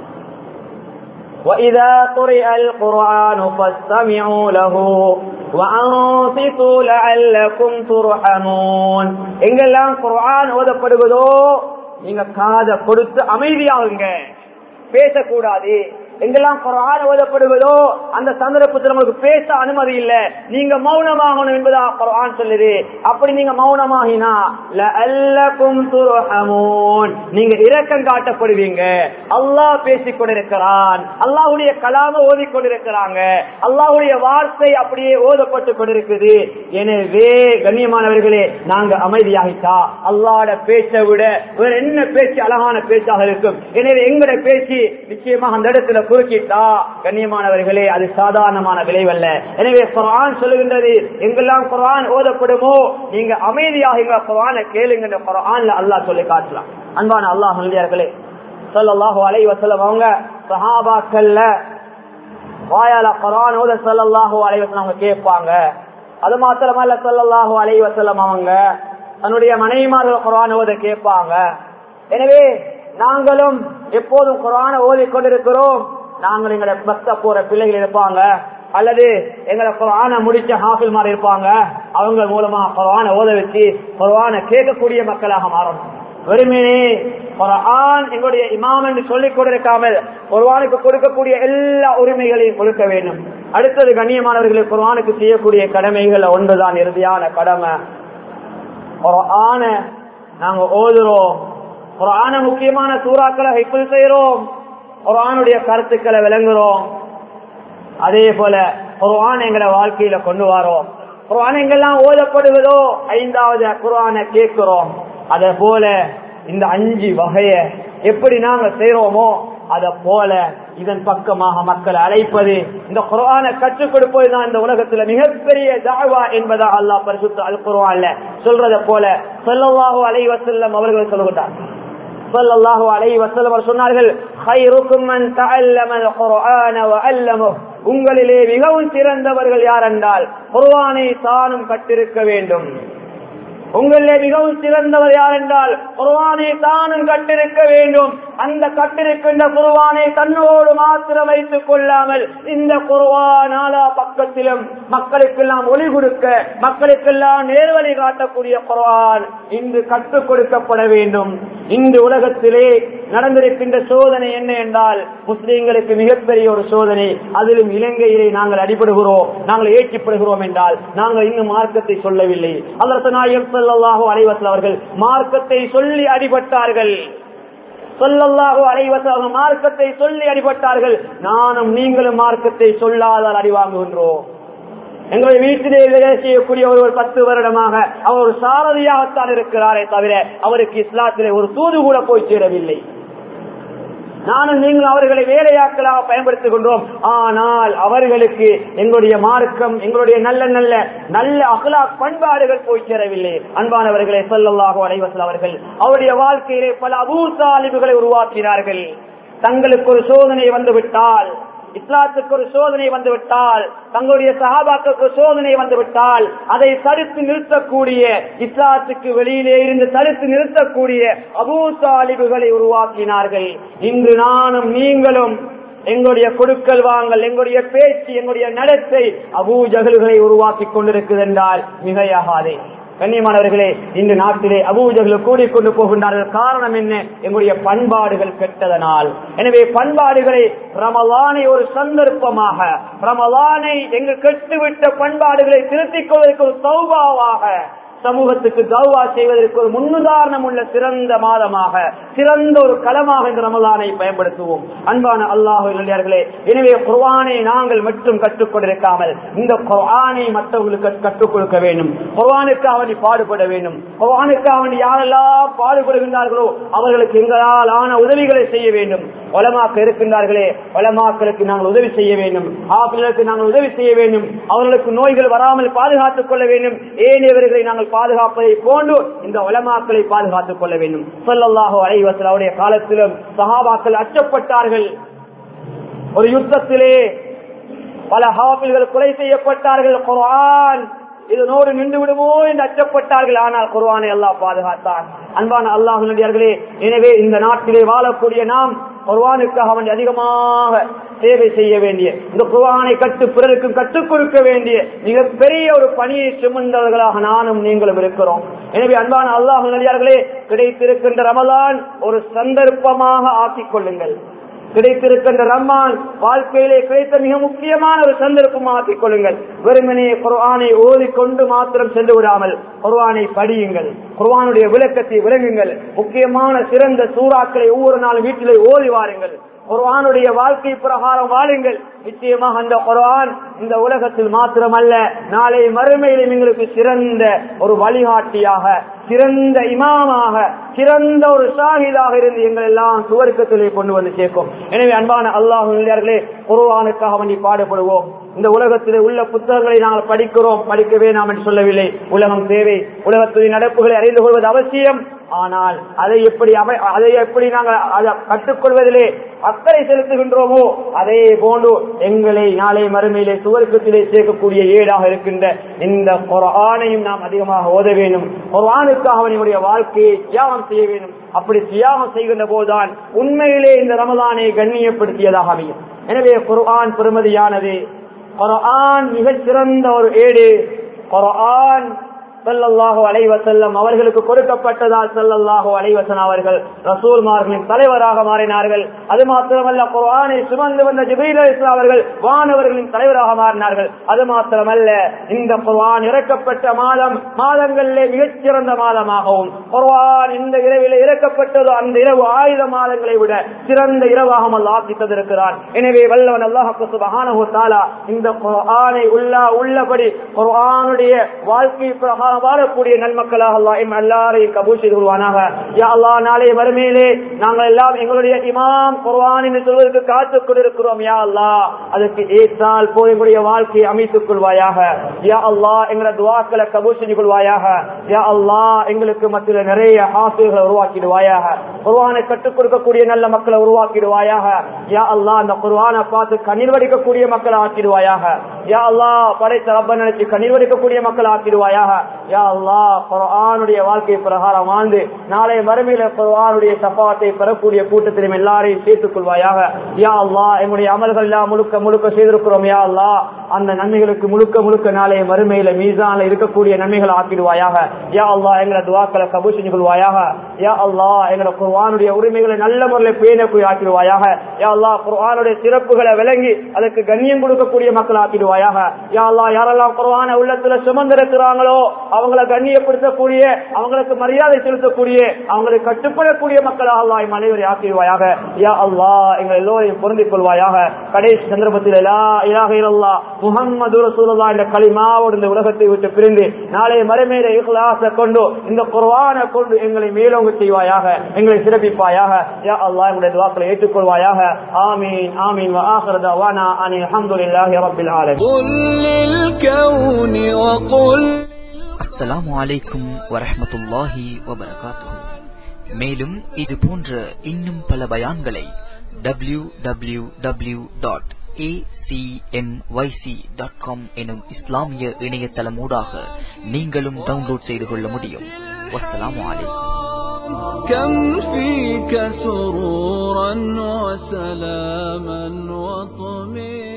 وَإِذَا قُرِئَ الْقُرْآنُ فَاسْتَمِعُوا لَهُ وَأَنصِتُوا لَعَلَّكُمْ تُرْحَمُونَ. எங்கெல்லாம் குர்ஆன் ஓதப்படுகிறதோ நீங்க காதை கொடுத்து அமைதியாகுங்க, பேசக்கூடாது. எங்கெல்லாம் குர்ஆன் ஓதப்படுவதோ அந்த சந்தர்ப்பத்தில் உங்களுக்கு பேச அனுமதி இல்லை, நீங்க மௌனமாகணும் என்பதா குர்ஆன் சொல்லுது. அப்படி நீங்க மௌனமாகினா லஅல்லகும் துர்ஹமூன், நீங்க இரக்கம் காட்டப்படுவீங்க. அல்லாஹ் பேசிக் கொண்டிருக்கிறான், அல்லாஹ்வுடைய கலாம ஓதி கொண்டிருக்கிறாங்க, அல்லாஹ்வுடைய வார்த்தை அப்படியே ஓதப்பட்டு கொண்டிருக்குது. எனவே கண்ணியமானவர்களே, நாங்க அமைதியாகிட்டா அல்லாஹ்வோட பேச்சை விட வேற என்ன பேச்சு அழகான பேச்சாக இருக்கும். எனவே எங்களுடைய பேச்சு நிச்சயமாக அந்த இடத்துல குறுக்கிட்டா கண்ணியமானவர்களே அது சாதாரணமான விளைவல்ல. எனவே குர்ஆன் சொல்லுகின்றது, எங்கெல்லாம் குர்ஆன் ஓதப்படுமோ நீங்க அமைதியாக குர்ஆனை கேளுங்க. குர்ஆன்ல அல்லாஹ் சொல்லி காட்டலாம். அன்பான அல்லாஹ் நல்லடியார்களே, ஸல்லல்லாஹு அலைஹி வஸல்லம் அவங்க சஹாபாக்கள்ல வாயால குர்ஆன் ஓத ஸல்லல்லாஹு அலைஹி வஸல்லம் அவங்க கேட்பாங்க. அது மாத்திரமல்ல, ஸல்லல்லாஹு அலைஹி வஸல்லம் அவங்க தன்னுடைய மனைவிமார்கள் குர்ஆன் ஓத கேட்பாங்க. எனவே நாங்களும் எப்போதும் குர்ஆனை ஓதி கொண்டிருக்கிறோம். நாங்கள் எங்களை பக்த போற பிள்ளைகள் இருப்பாங்க, அல்லது எங்களை குர்ஆனை முடிச்ச ஹாஃபில்மார் இருப்பாங்க. அவங்க மூலமா குர்ஆனை ஓத வச்சு குர்ஆனை கேட்கக்கூடிய மக்களாக மாறணும். வெறுமனே குர்ஆன் எங்களுடைய இமாம் என்று சொல்லிக் கொண்டிருக்காமல் குர்ஆனுக்கு கொடுக்கக்கூடிய எல்லா உரிமைகளையும் கொடுக்க வேண்டும். அடுத்தது கண்ணியமானவர்களை, குர்ஆனுக்கு செய்யக்கூடிய கடமைகள் ஒன்றுதான் இறுதியான கடமை. குர்ஆனை நாங்க ஓதுறோம், குர்ஆன முக்கியமான சூறாக்களை ஹிஃப்ஸ் செய்றோம், குர்ஆனுடைய கருத்துக்களை விளங்குறோம். அதே போல குர்ஆன் எங்கட வாழ்க்கையில கொண்டு வரோம். குர்ஆன் எங்கெல்லாம் ஓதப்படுவதோ 5வது குர்ஆனை கேட்கிறோம். அதே போல இந்த 5 வகையை எப்படி நாங்க செய்யறோமோ அத போல இதன் பக்கமாக மக்களை அழைப்பது, இந்த குர்ஆனை கற்றுக் கொடுப்பதுதான் இந்த உலகத்துல மிகப்பெரிய தஅவா என்பதா அல்லாஹ் பரிசுத்த அல் குர்ஆன்ல சொல்றத போல ஸல்லல்லாஹு அலைஹி வஸல்லம் அவர்கள் சொல்கிறார். ஸல்லல்லாஹு அலைஹி வஸல்லம் அவர் சொன்னார்கள், கைருக்கும் மன் தஅல்லமல் குர்ஆன வ அல்லமஹு, உங்களிலே மிகவும் சிறந்தவர்கள் யார் என்றால் குர்ஆனை தானும் கற்றிருக்க வேண்டும். உங்களிலே மிகவும் சிறந்தவர் யார் என்றால் குர்ஆனை தானும் கற்றிருக்க வேண்டும். அந்த கற்றிருக்கின்ற குர்ஆனை தன்னோடு மாத்திரம் வைத்துக் கொள்ளாமல் இந்த குர்ஆன் நாலா பக்கத்திலும் மக்களுக்கெல்லாம் ஒளி கொடுக்க, மக்களுக்கெல்லாம் நேர்வழி காட்டக்கூடிய குர்ஆன் இன்று கற்றுக் கொடுக்கப்பட வேண்டும். இந்த உலகத்திலே நடந்திருக்கின்ற சோதனை என்ன என்றால் முஸ்லிம்களுக்கு மிகப்பெரிய ஒரு சோதனை. அதிலும் இலங்கையிலே நாங்கள் அடிபடுகிறோம், நாங்கள் ஏற்றிப்படுகிறோம் என்றால் நாங்கள் இன்னும் மார்க்கத்தை சொல்லவில்லை. ஹஜ்ரத் நாயகம் ஸல்லல்லாஹு அலைஹி வஸல்லம் அவர்கள் மார்க்கத்தை சொல்லி அடிபட்டார்கள். ஸல்லல்லாஹு அலைஹி வஸல்லம் மார்க்கத்தை சொல்லி அடிபட்டார்கள். நானும் நீங்களும் மார்க்கத்தை சொல்லாதால் அடி வாங்குகின்றோம். எங்களுடைய வீட்டிலே வேலை செய்யக்கூடிய ஒரு 10 வருடமாக அவர் ஒரு சாரதியாகத்தான் இருக்கிறாரே தவிர அவருக்கு இஸ்லாத்திலே ஒரு தூது கூட போய் சேரவில்லை. நானும் நீங்களும் அவர்களை வேலையாட்களாக பயன்படுத்திக் கொண்டோம். ஆனால் அவர்களுக்கு எங்களுடைய மார்க்கம், எங்களுடைய நல்ல நல்ல நல்ல அக்லாக் பண்பாடுகள் போய் சேரவில்லை. அன்பானவர்களே, ஸல்லல்லாஹு அலைஹி வஸல்லம் அவர்கள் அவருடைய வாழ்க்கையிலே பல அபூ தாலிப்களை உருவாக்கினார்கள். தங்களுக்கு ஒரு சோதனை வந்துவிட்டால், இஸ்லாத்துக்கு ஒரு சோதனை வந்துவிட்டால், தங்களுடைய சஹாபாக்களுக்கு சோதனை வந்துவிட்டால் அதை தடுத்து நிறுத்தக்கூடிய, இஸ்லாத்துக்கு வெளியிலே இருந்து தடுத்து நிறுத்தக்கூடிய அபூ தாலிப்களை உருவாக்கினார்கள். இன்று நானும் நீங்களும் எங்களுடைய கொடுக்கல் வாங்கல், எங்களுடைய பேச்சு, எங்களுடைய நடத்தை அபூ ஜஹல்களை உருவாக்கி கொண்டிருக்கிறது என்றால் மிகையாகாதே. கண்ணியமானவர்களே, இந்த நாட்டிலே அபூ ஜஹல் கூடிக்கொண்டு போகின்றார்கள். காரணம் என்ன? எங்களுடைய பண்பாடுகள் கெட்டதனால். எனவே பண்பாடுகளை ரமலானை ஒரு சந்தர்ப்பமாக, ரமலானை எங்கள் கெட்டுவிட்ட பண்பாடுகளை திருத்திக் கொள்வதற்கு ஒரு தௌபாவாக, சமூகத்துக்கு தௌவா செய்வதற்கு ஒரு முன்னுதாரணம் உள்ள சிறந்த மாதமாக, சிறந்த ஒரு களமாக இந்த ரமலானை பயன்படுத்துவோம். அன்பான அல்லாஹ்வின் நல்லடியார்களே, எனவே குர்ஆனை நாங்கள் மட்டும் கற்றுக் கொண்டிருக்காமல் இந்த குர்ஆனை மற்றவர்களுக்கு கற்றுக் கொடுக்க வேண்டும். குர்ஆனுக்கு அவனை பாடுபட வேண்டும். குர்ஆனுக்கு அவன் யாரெல்லாம் பாடுபடுகின்றார்களோ அவர்களுக்கு எங்களால் ஆன உதவிகளை செய்ய வேண்டும். உலமாக்கள் இருக்கின்றார்களே, உலமாக்களுக்கு நாங்கள் உதவி செய்ய வேண்டும். ஆபிகளுக்கு நாங்கள் உதவி செய்ய வேண்டும். அவர்களுக்கு நோய்கள் வராமல் பாதுகாத்துக் கொள்ள வேண்டும். ஏனையவர்களை நாங்கள் பாதுகாப்பதை போன்று இந்த உலமாக்களை பாதுகாத்துக் கொள்ள வேண்டும். ஸல்லல்லாஹு அலைஹி வஸல்லம் அவருடைய காலத்திலும் சஹாபாக்கள் அச்சப்பட்டார்கள். ஒரு யுத்தத்திலே பல ஹாஃபில்கள் கொலை செய்யப்பட்டார்கள். குர்ஆன் இதனோடு நின்று விடுமோ என்று அச்சப்பட்டார்கள். ஆனால் குர்ஆனை அல்லாஹ் பாதுகாத்தான். அன்பான அல்லாஹ்வின் நல்லடியார்களே, எனவே இந்த நாட்டிலே வாழக்கூடிய நாம் குர்ஆனுக்காக அவன் அதிகமாக சேவை செய்ய வேண்டிய, இந்த குர்ஆனை பிறருக்கும் கற்றுக் கொடுக்க வேண்டிய மிகப்பெரிய ஒரு பணியை சுமந்தவர்களாக நானும் நீங்களும் இருக்கிறோம். எனவே அன்பான அல்லாஹ்வின் நல்லடியார்களே, கிடைத்திருக்கின்ற ரமலான் ஒரு சந்தர்ப்பமாக ஆக்கிக் கொள்ளுங்கள். கிடைத்திருக்கின்ற ரமலான் வாழ்க்கையிலே கிடைத்த மிக முக்கியமான ஒரு சந்தர்ப்பமாக ஆக்கிக் கொள்ளுங்கள். வெறுமனே குர்ஆனை ஓதிக்கொண்டு மாத்திரம் சென்று விடாமல் குர்ஆனை படியுங்கள், குர்ஆனுடைய விளக்கத்தை விளங்குங்கள். முக்கியமான சிறந்த சூறாக்களை ஒவ்வொரு நாள் வீட்டிலே ஓதி வாருங்கள். குர்ஆனுடைய வாழ்க்கை பிரகாரம் வாழுங்கள். நிச்சயமாக அந்த குர்ஆன் இந்த உலகத்தில் மாத்திரமல்ல, நாளை மறுமையிலே உங்களுக்கு சிறந்த ஒரு வழிகாட்டியாக, சிறந்த இமாமாக, சிறந்த ஒரு ஷாஹிதாக இருந்து எங்கள் எல்லாம் சுவர்க்கத்திலே கொண்டு வந்து சேர்க்கும். எனவே அன்பான அல்லாஹ்வின் நல்லடியார்களே, குர்ஆனுக்காக வேண்டி பாடுபடுவோம். இந்த உலகத்திலே உள்ள புத்தகங்களை நாங்கள் படிக்கிறோம், படிக்கவே நாம் என்று சொல்லவில்லை. உலகம் தேவை, உலகத்தின் நடப்புகளை அறிந்து கொள்வது அவசியம். ஆனால் அதை எப்படி நாங்கள் கற்றுக்கொள்வதிலே அக்கறை செலுத்துகின்றோமோ அதே போன்று எங்களை நாளை மறுமையிலே சுவர்க்கத்திலே சேர்க்கக்கூடிய ஏடாக இருக்கின்ற இந்த குர்ஆனையும் நாம் அதிகமாக ஓத வேண்டும். குர்ஆனுக்காக நம்முடைய வாழ்க்கையை தியாகம் செய்ய வேண்டும். அப்படி தியாகம் செய்கின்ற போதுதான் உண்மையிலே இந்த ரமலானை கண்ணியப்படுத்தியதாக அமையும். எனவே குர்ஆன் பெருமதியானது, குர்ஆன் மிகச் சிறந்த ஒரு ஏடு. குர்ஆன் ஸல்லல்லாஹு அலைஹி வஸல்லம் அவர்களுக்கு கொடுக்கப்பட்டதால் ஸல்லல்லாஹு அலைஹி வஸல்லம் அவர்கள் ரசூல்மார்களின் தலைவராக மாறினார்கள். அது மாத்திரமல்ல, குர்ஆனை சுமந்து வந்த ஜிப்ரீல் அலைஹிஸ்ஸலாம் அவர்கள் வானவர்களின் தலைவராக மாறினார்கள். அது மாத்திரமல்ல, இந்த குர்ஆன் இறக்கப்பட்ட மாதங்களிலே மிகச்சிறந்த மாதமாகவும், குர்ஆன் இந்த இரவிலே இறக்கப்பட்டதோ அந்த இரவு 1000 மாதங்களை விட சிறந்த இரவாகவும் அல்லாஹ் ஆக்கி தந்திருக்கிறான். எனவே வல்லவன் அல்லாஹ் சுப்ஹானஹு வ தஆலா இந்த குர்ஆனை உள்ளபடி குர்ஆனுடைய வாழ்க்கை பிரகாரம் வாழக்கூடிய நன்மக்களாக அல்லாஹ் எல்லாரையும் கபூல் செய்து கொள்வானாக. யா அல்லாஹ், நாளை மறுமையிலே நாங்கள் எல்லாம் எங்களுடைய இமாம் குர்ஆன் என்று சொல்வதற்கு காத்துக் கொண்டிருக்கிறோம். யா அல்லாஹ், அதற்கு ஏற்றால் போய் எங்களுடைய வாழ்க்கையை அமைத்துக் கொள்வாயாக. யா அல்லாஹ், எங்களுடைய துஆக்களை கபூல் செய்து கொள்வாயாக. யா அல்லாஹ், எங்களுக்கு மத்தியில் நிறைய ஹாஃபிஸ்களை உருவாக்கிடுவாயாக. குர்ஆனை கற்றுக் கொடுக்கக்கூடிய நல்ல மக்களை உருவாக்கிடுவாயாக. யா அல்லாஹ், அந்த குர்ஆனை பார்த்து கண்ணீர் வடிக்கக்கூடிய மக்களை ஆக்கிடுவாயாக. யா அல்லாஹ், படைத்த ரப்ப நினைச்சு கண்ணீர் வடிக்கக்கூடிய மக்களை ஆக்கிடுவாயாக. யா அல்லாஹ், குர்ஆனுடைய வாழ்க்கை பிரகாரம் வாழ்ந்து நாளை மறுமையில குர்ஆனுடைய ஷஃபாஅத்தை பெறக்கூடிய கூட்டத்திலும் எல்லாரையும் சேர்த்துக் கொள்வாயாக. யா அல்லாஹ், எங்களுடைய அமல்கள் எல்லாம் முழுக்க செய்திருக்கிறோம். யா அல்லாஹ், அந்த நன்மைகளுக்கு முழுக்க நாளை மறுமையில மீசான்ல இருக்கக்கூடிய நன்மைகள் ஆக்கிடுவாயாக. யா அல்லாஹ், எங்களை துஆக்களை கபூல் செஞ்சு கொள்வாயாக. யா அல்லாஹ், எங்களை குர்ஆனுடைய உரிமைகளை நல்ல முறையில் பேணக்கூடிய ஆக்கிடுவாயாக. யா அல்லாஹ், குர்ஆனுடைய சிறப்புகளை விளங்கி அதற்கு கண்ணியம் கொடுக்கக்கூடிய மக்கள் ஆக்கிடுவாயாக. யா அல்லாஹ், யாரெல்லாம் குர்ஆனை உள்ளத்துல சுமந்திருக்கிறாங்களோ அவங்களை கண்ணியப்படுத்தக்கூடிய, அவங்களுக்கு மரியாதை செலுத்தக்கூடிய, அவங்களுக்கு கட்டுப்படக்கூடிய மக்களாக அல்லாஹ் அனைவரை ஆக்கிடுவாயாக. யா அல்லாஹ், எங்கள் எல்லோரையும் பொருந்திக் கொள்வாயாக. கடைசி சந்தர்ப்பத்தில் லா இலாஹ இல்லல்லாஹ் முஹம்மது ரசூலுல்லாஹ் என்ற கலிமாவோடு இந்த உலகத்தை விட்டு பிரிந்து நாளை மறுமையில இக்லாஸை கொண்டு இந்த குர்ஆனை கொண்டு எங்களை மேலோங்க செய்வாயாக, எங்களை சிறப்பிப்பாயாக. யா அல்லாஹ், எங்களுடைய துஆக்களை ஏற்றுக்கொள்வாயாக. ஆமீன் ஆமீன். வ ஆகிரு தஅவானா அனில் ஹம்துலில்லாஹி ரப்பில் ஆலமீன். அஸ்ஸலாமு அலைக்கும் வரஹ்மத்துல்லாஹி வபரகாத்துஹு. மேலும் இது போன்ற இன்னும் பல பயான்களை www.acmyc.com எனும் இஸ்லாமிய இணையதளமூடாக நீங்களும் டவுன்லோட் செய்து கொள்ள முடியும். வஸ்ஸலாமு அலைக்கும். كم فيك سرورا وسلاما وطمئنا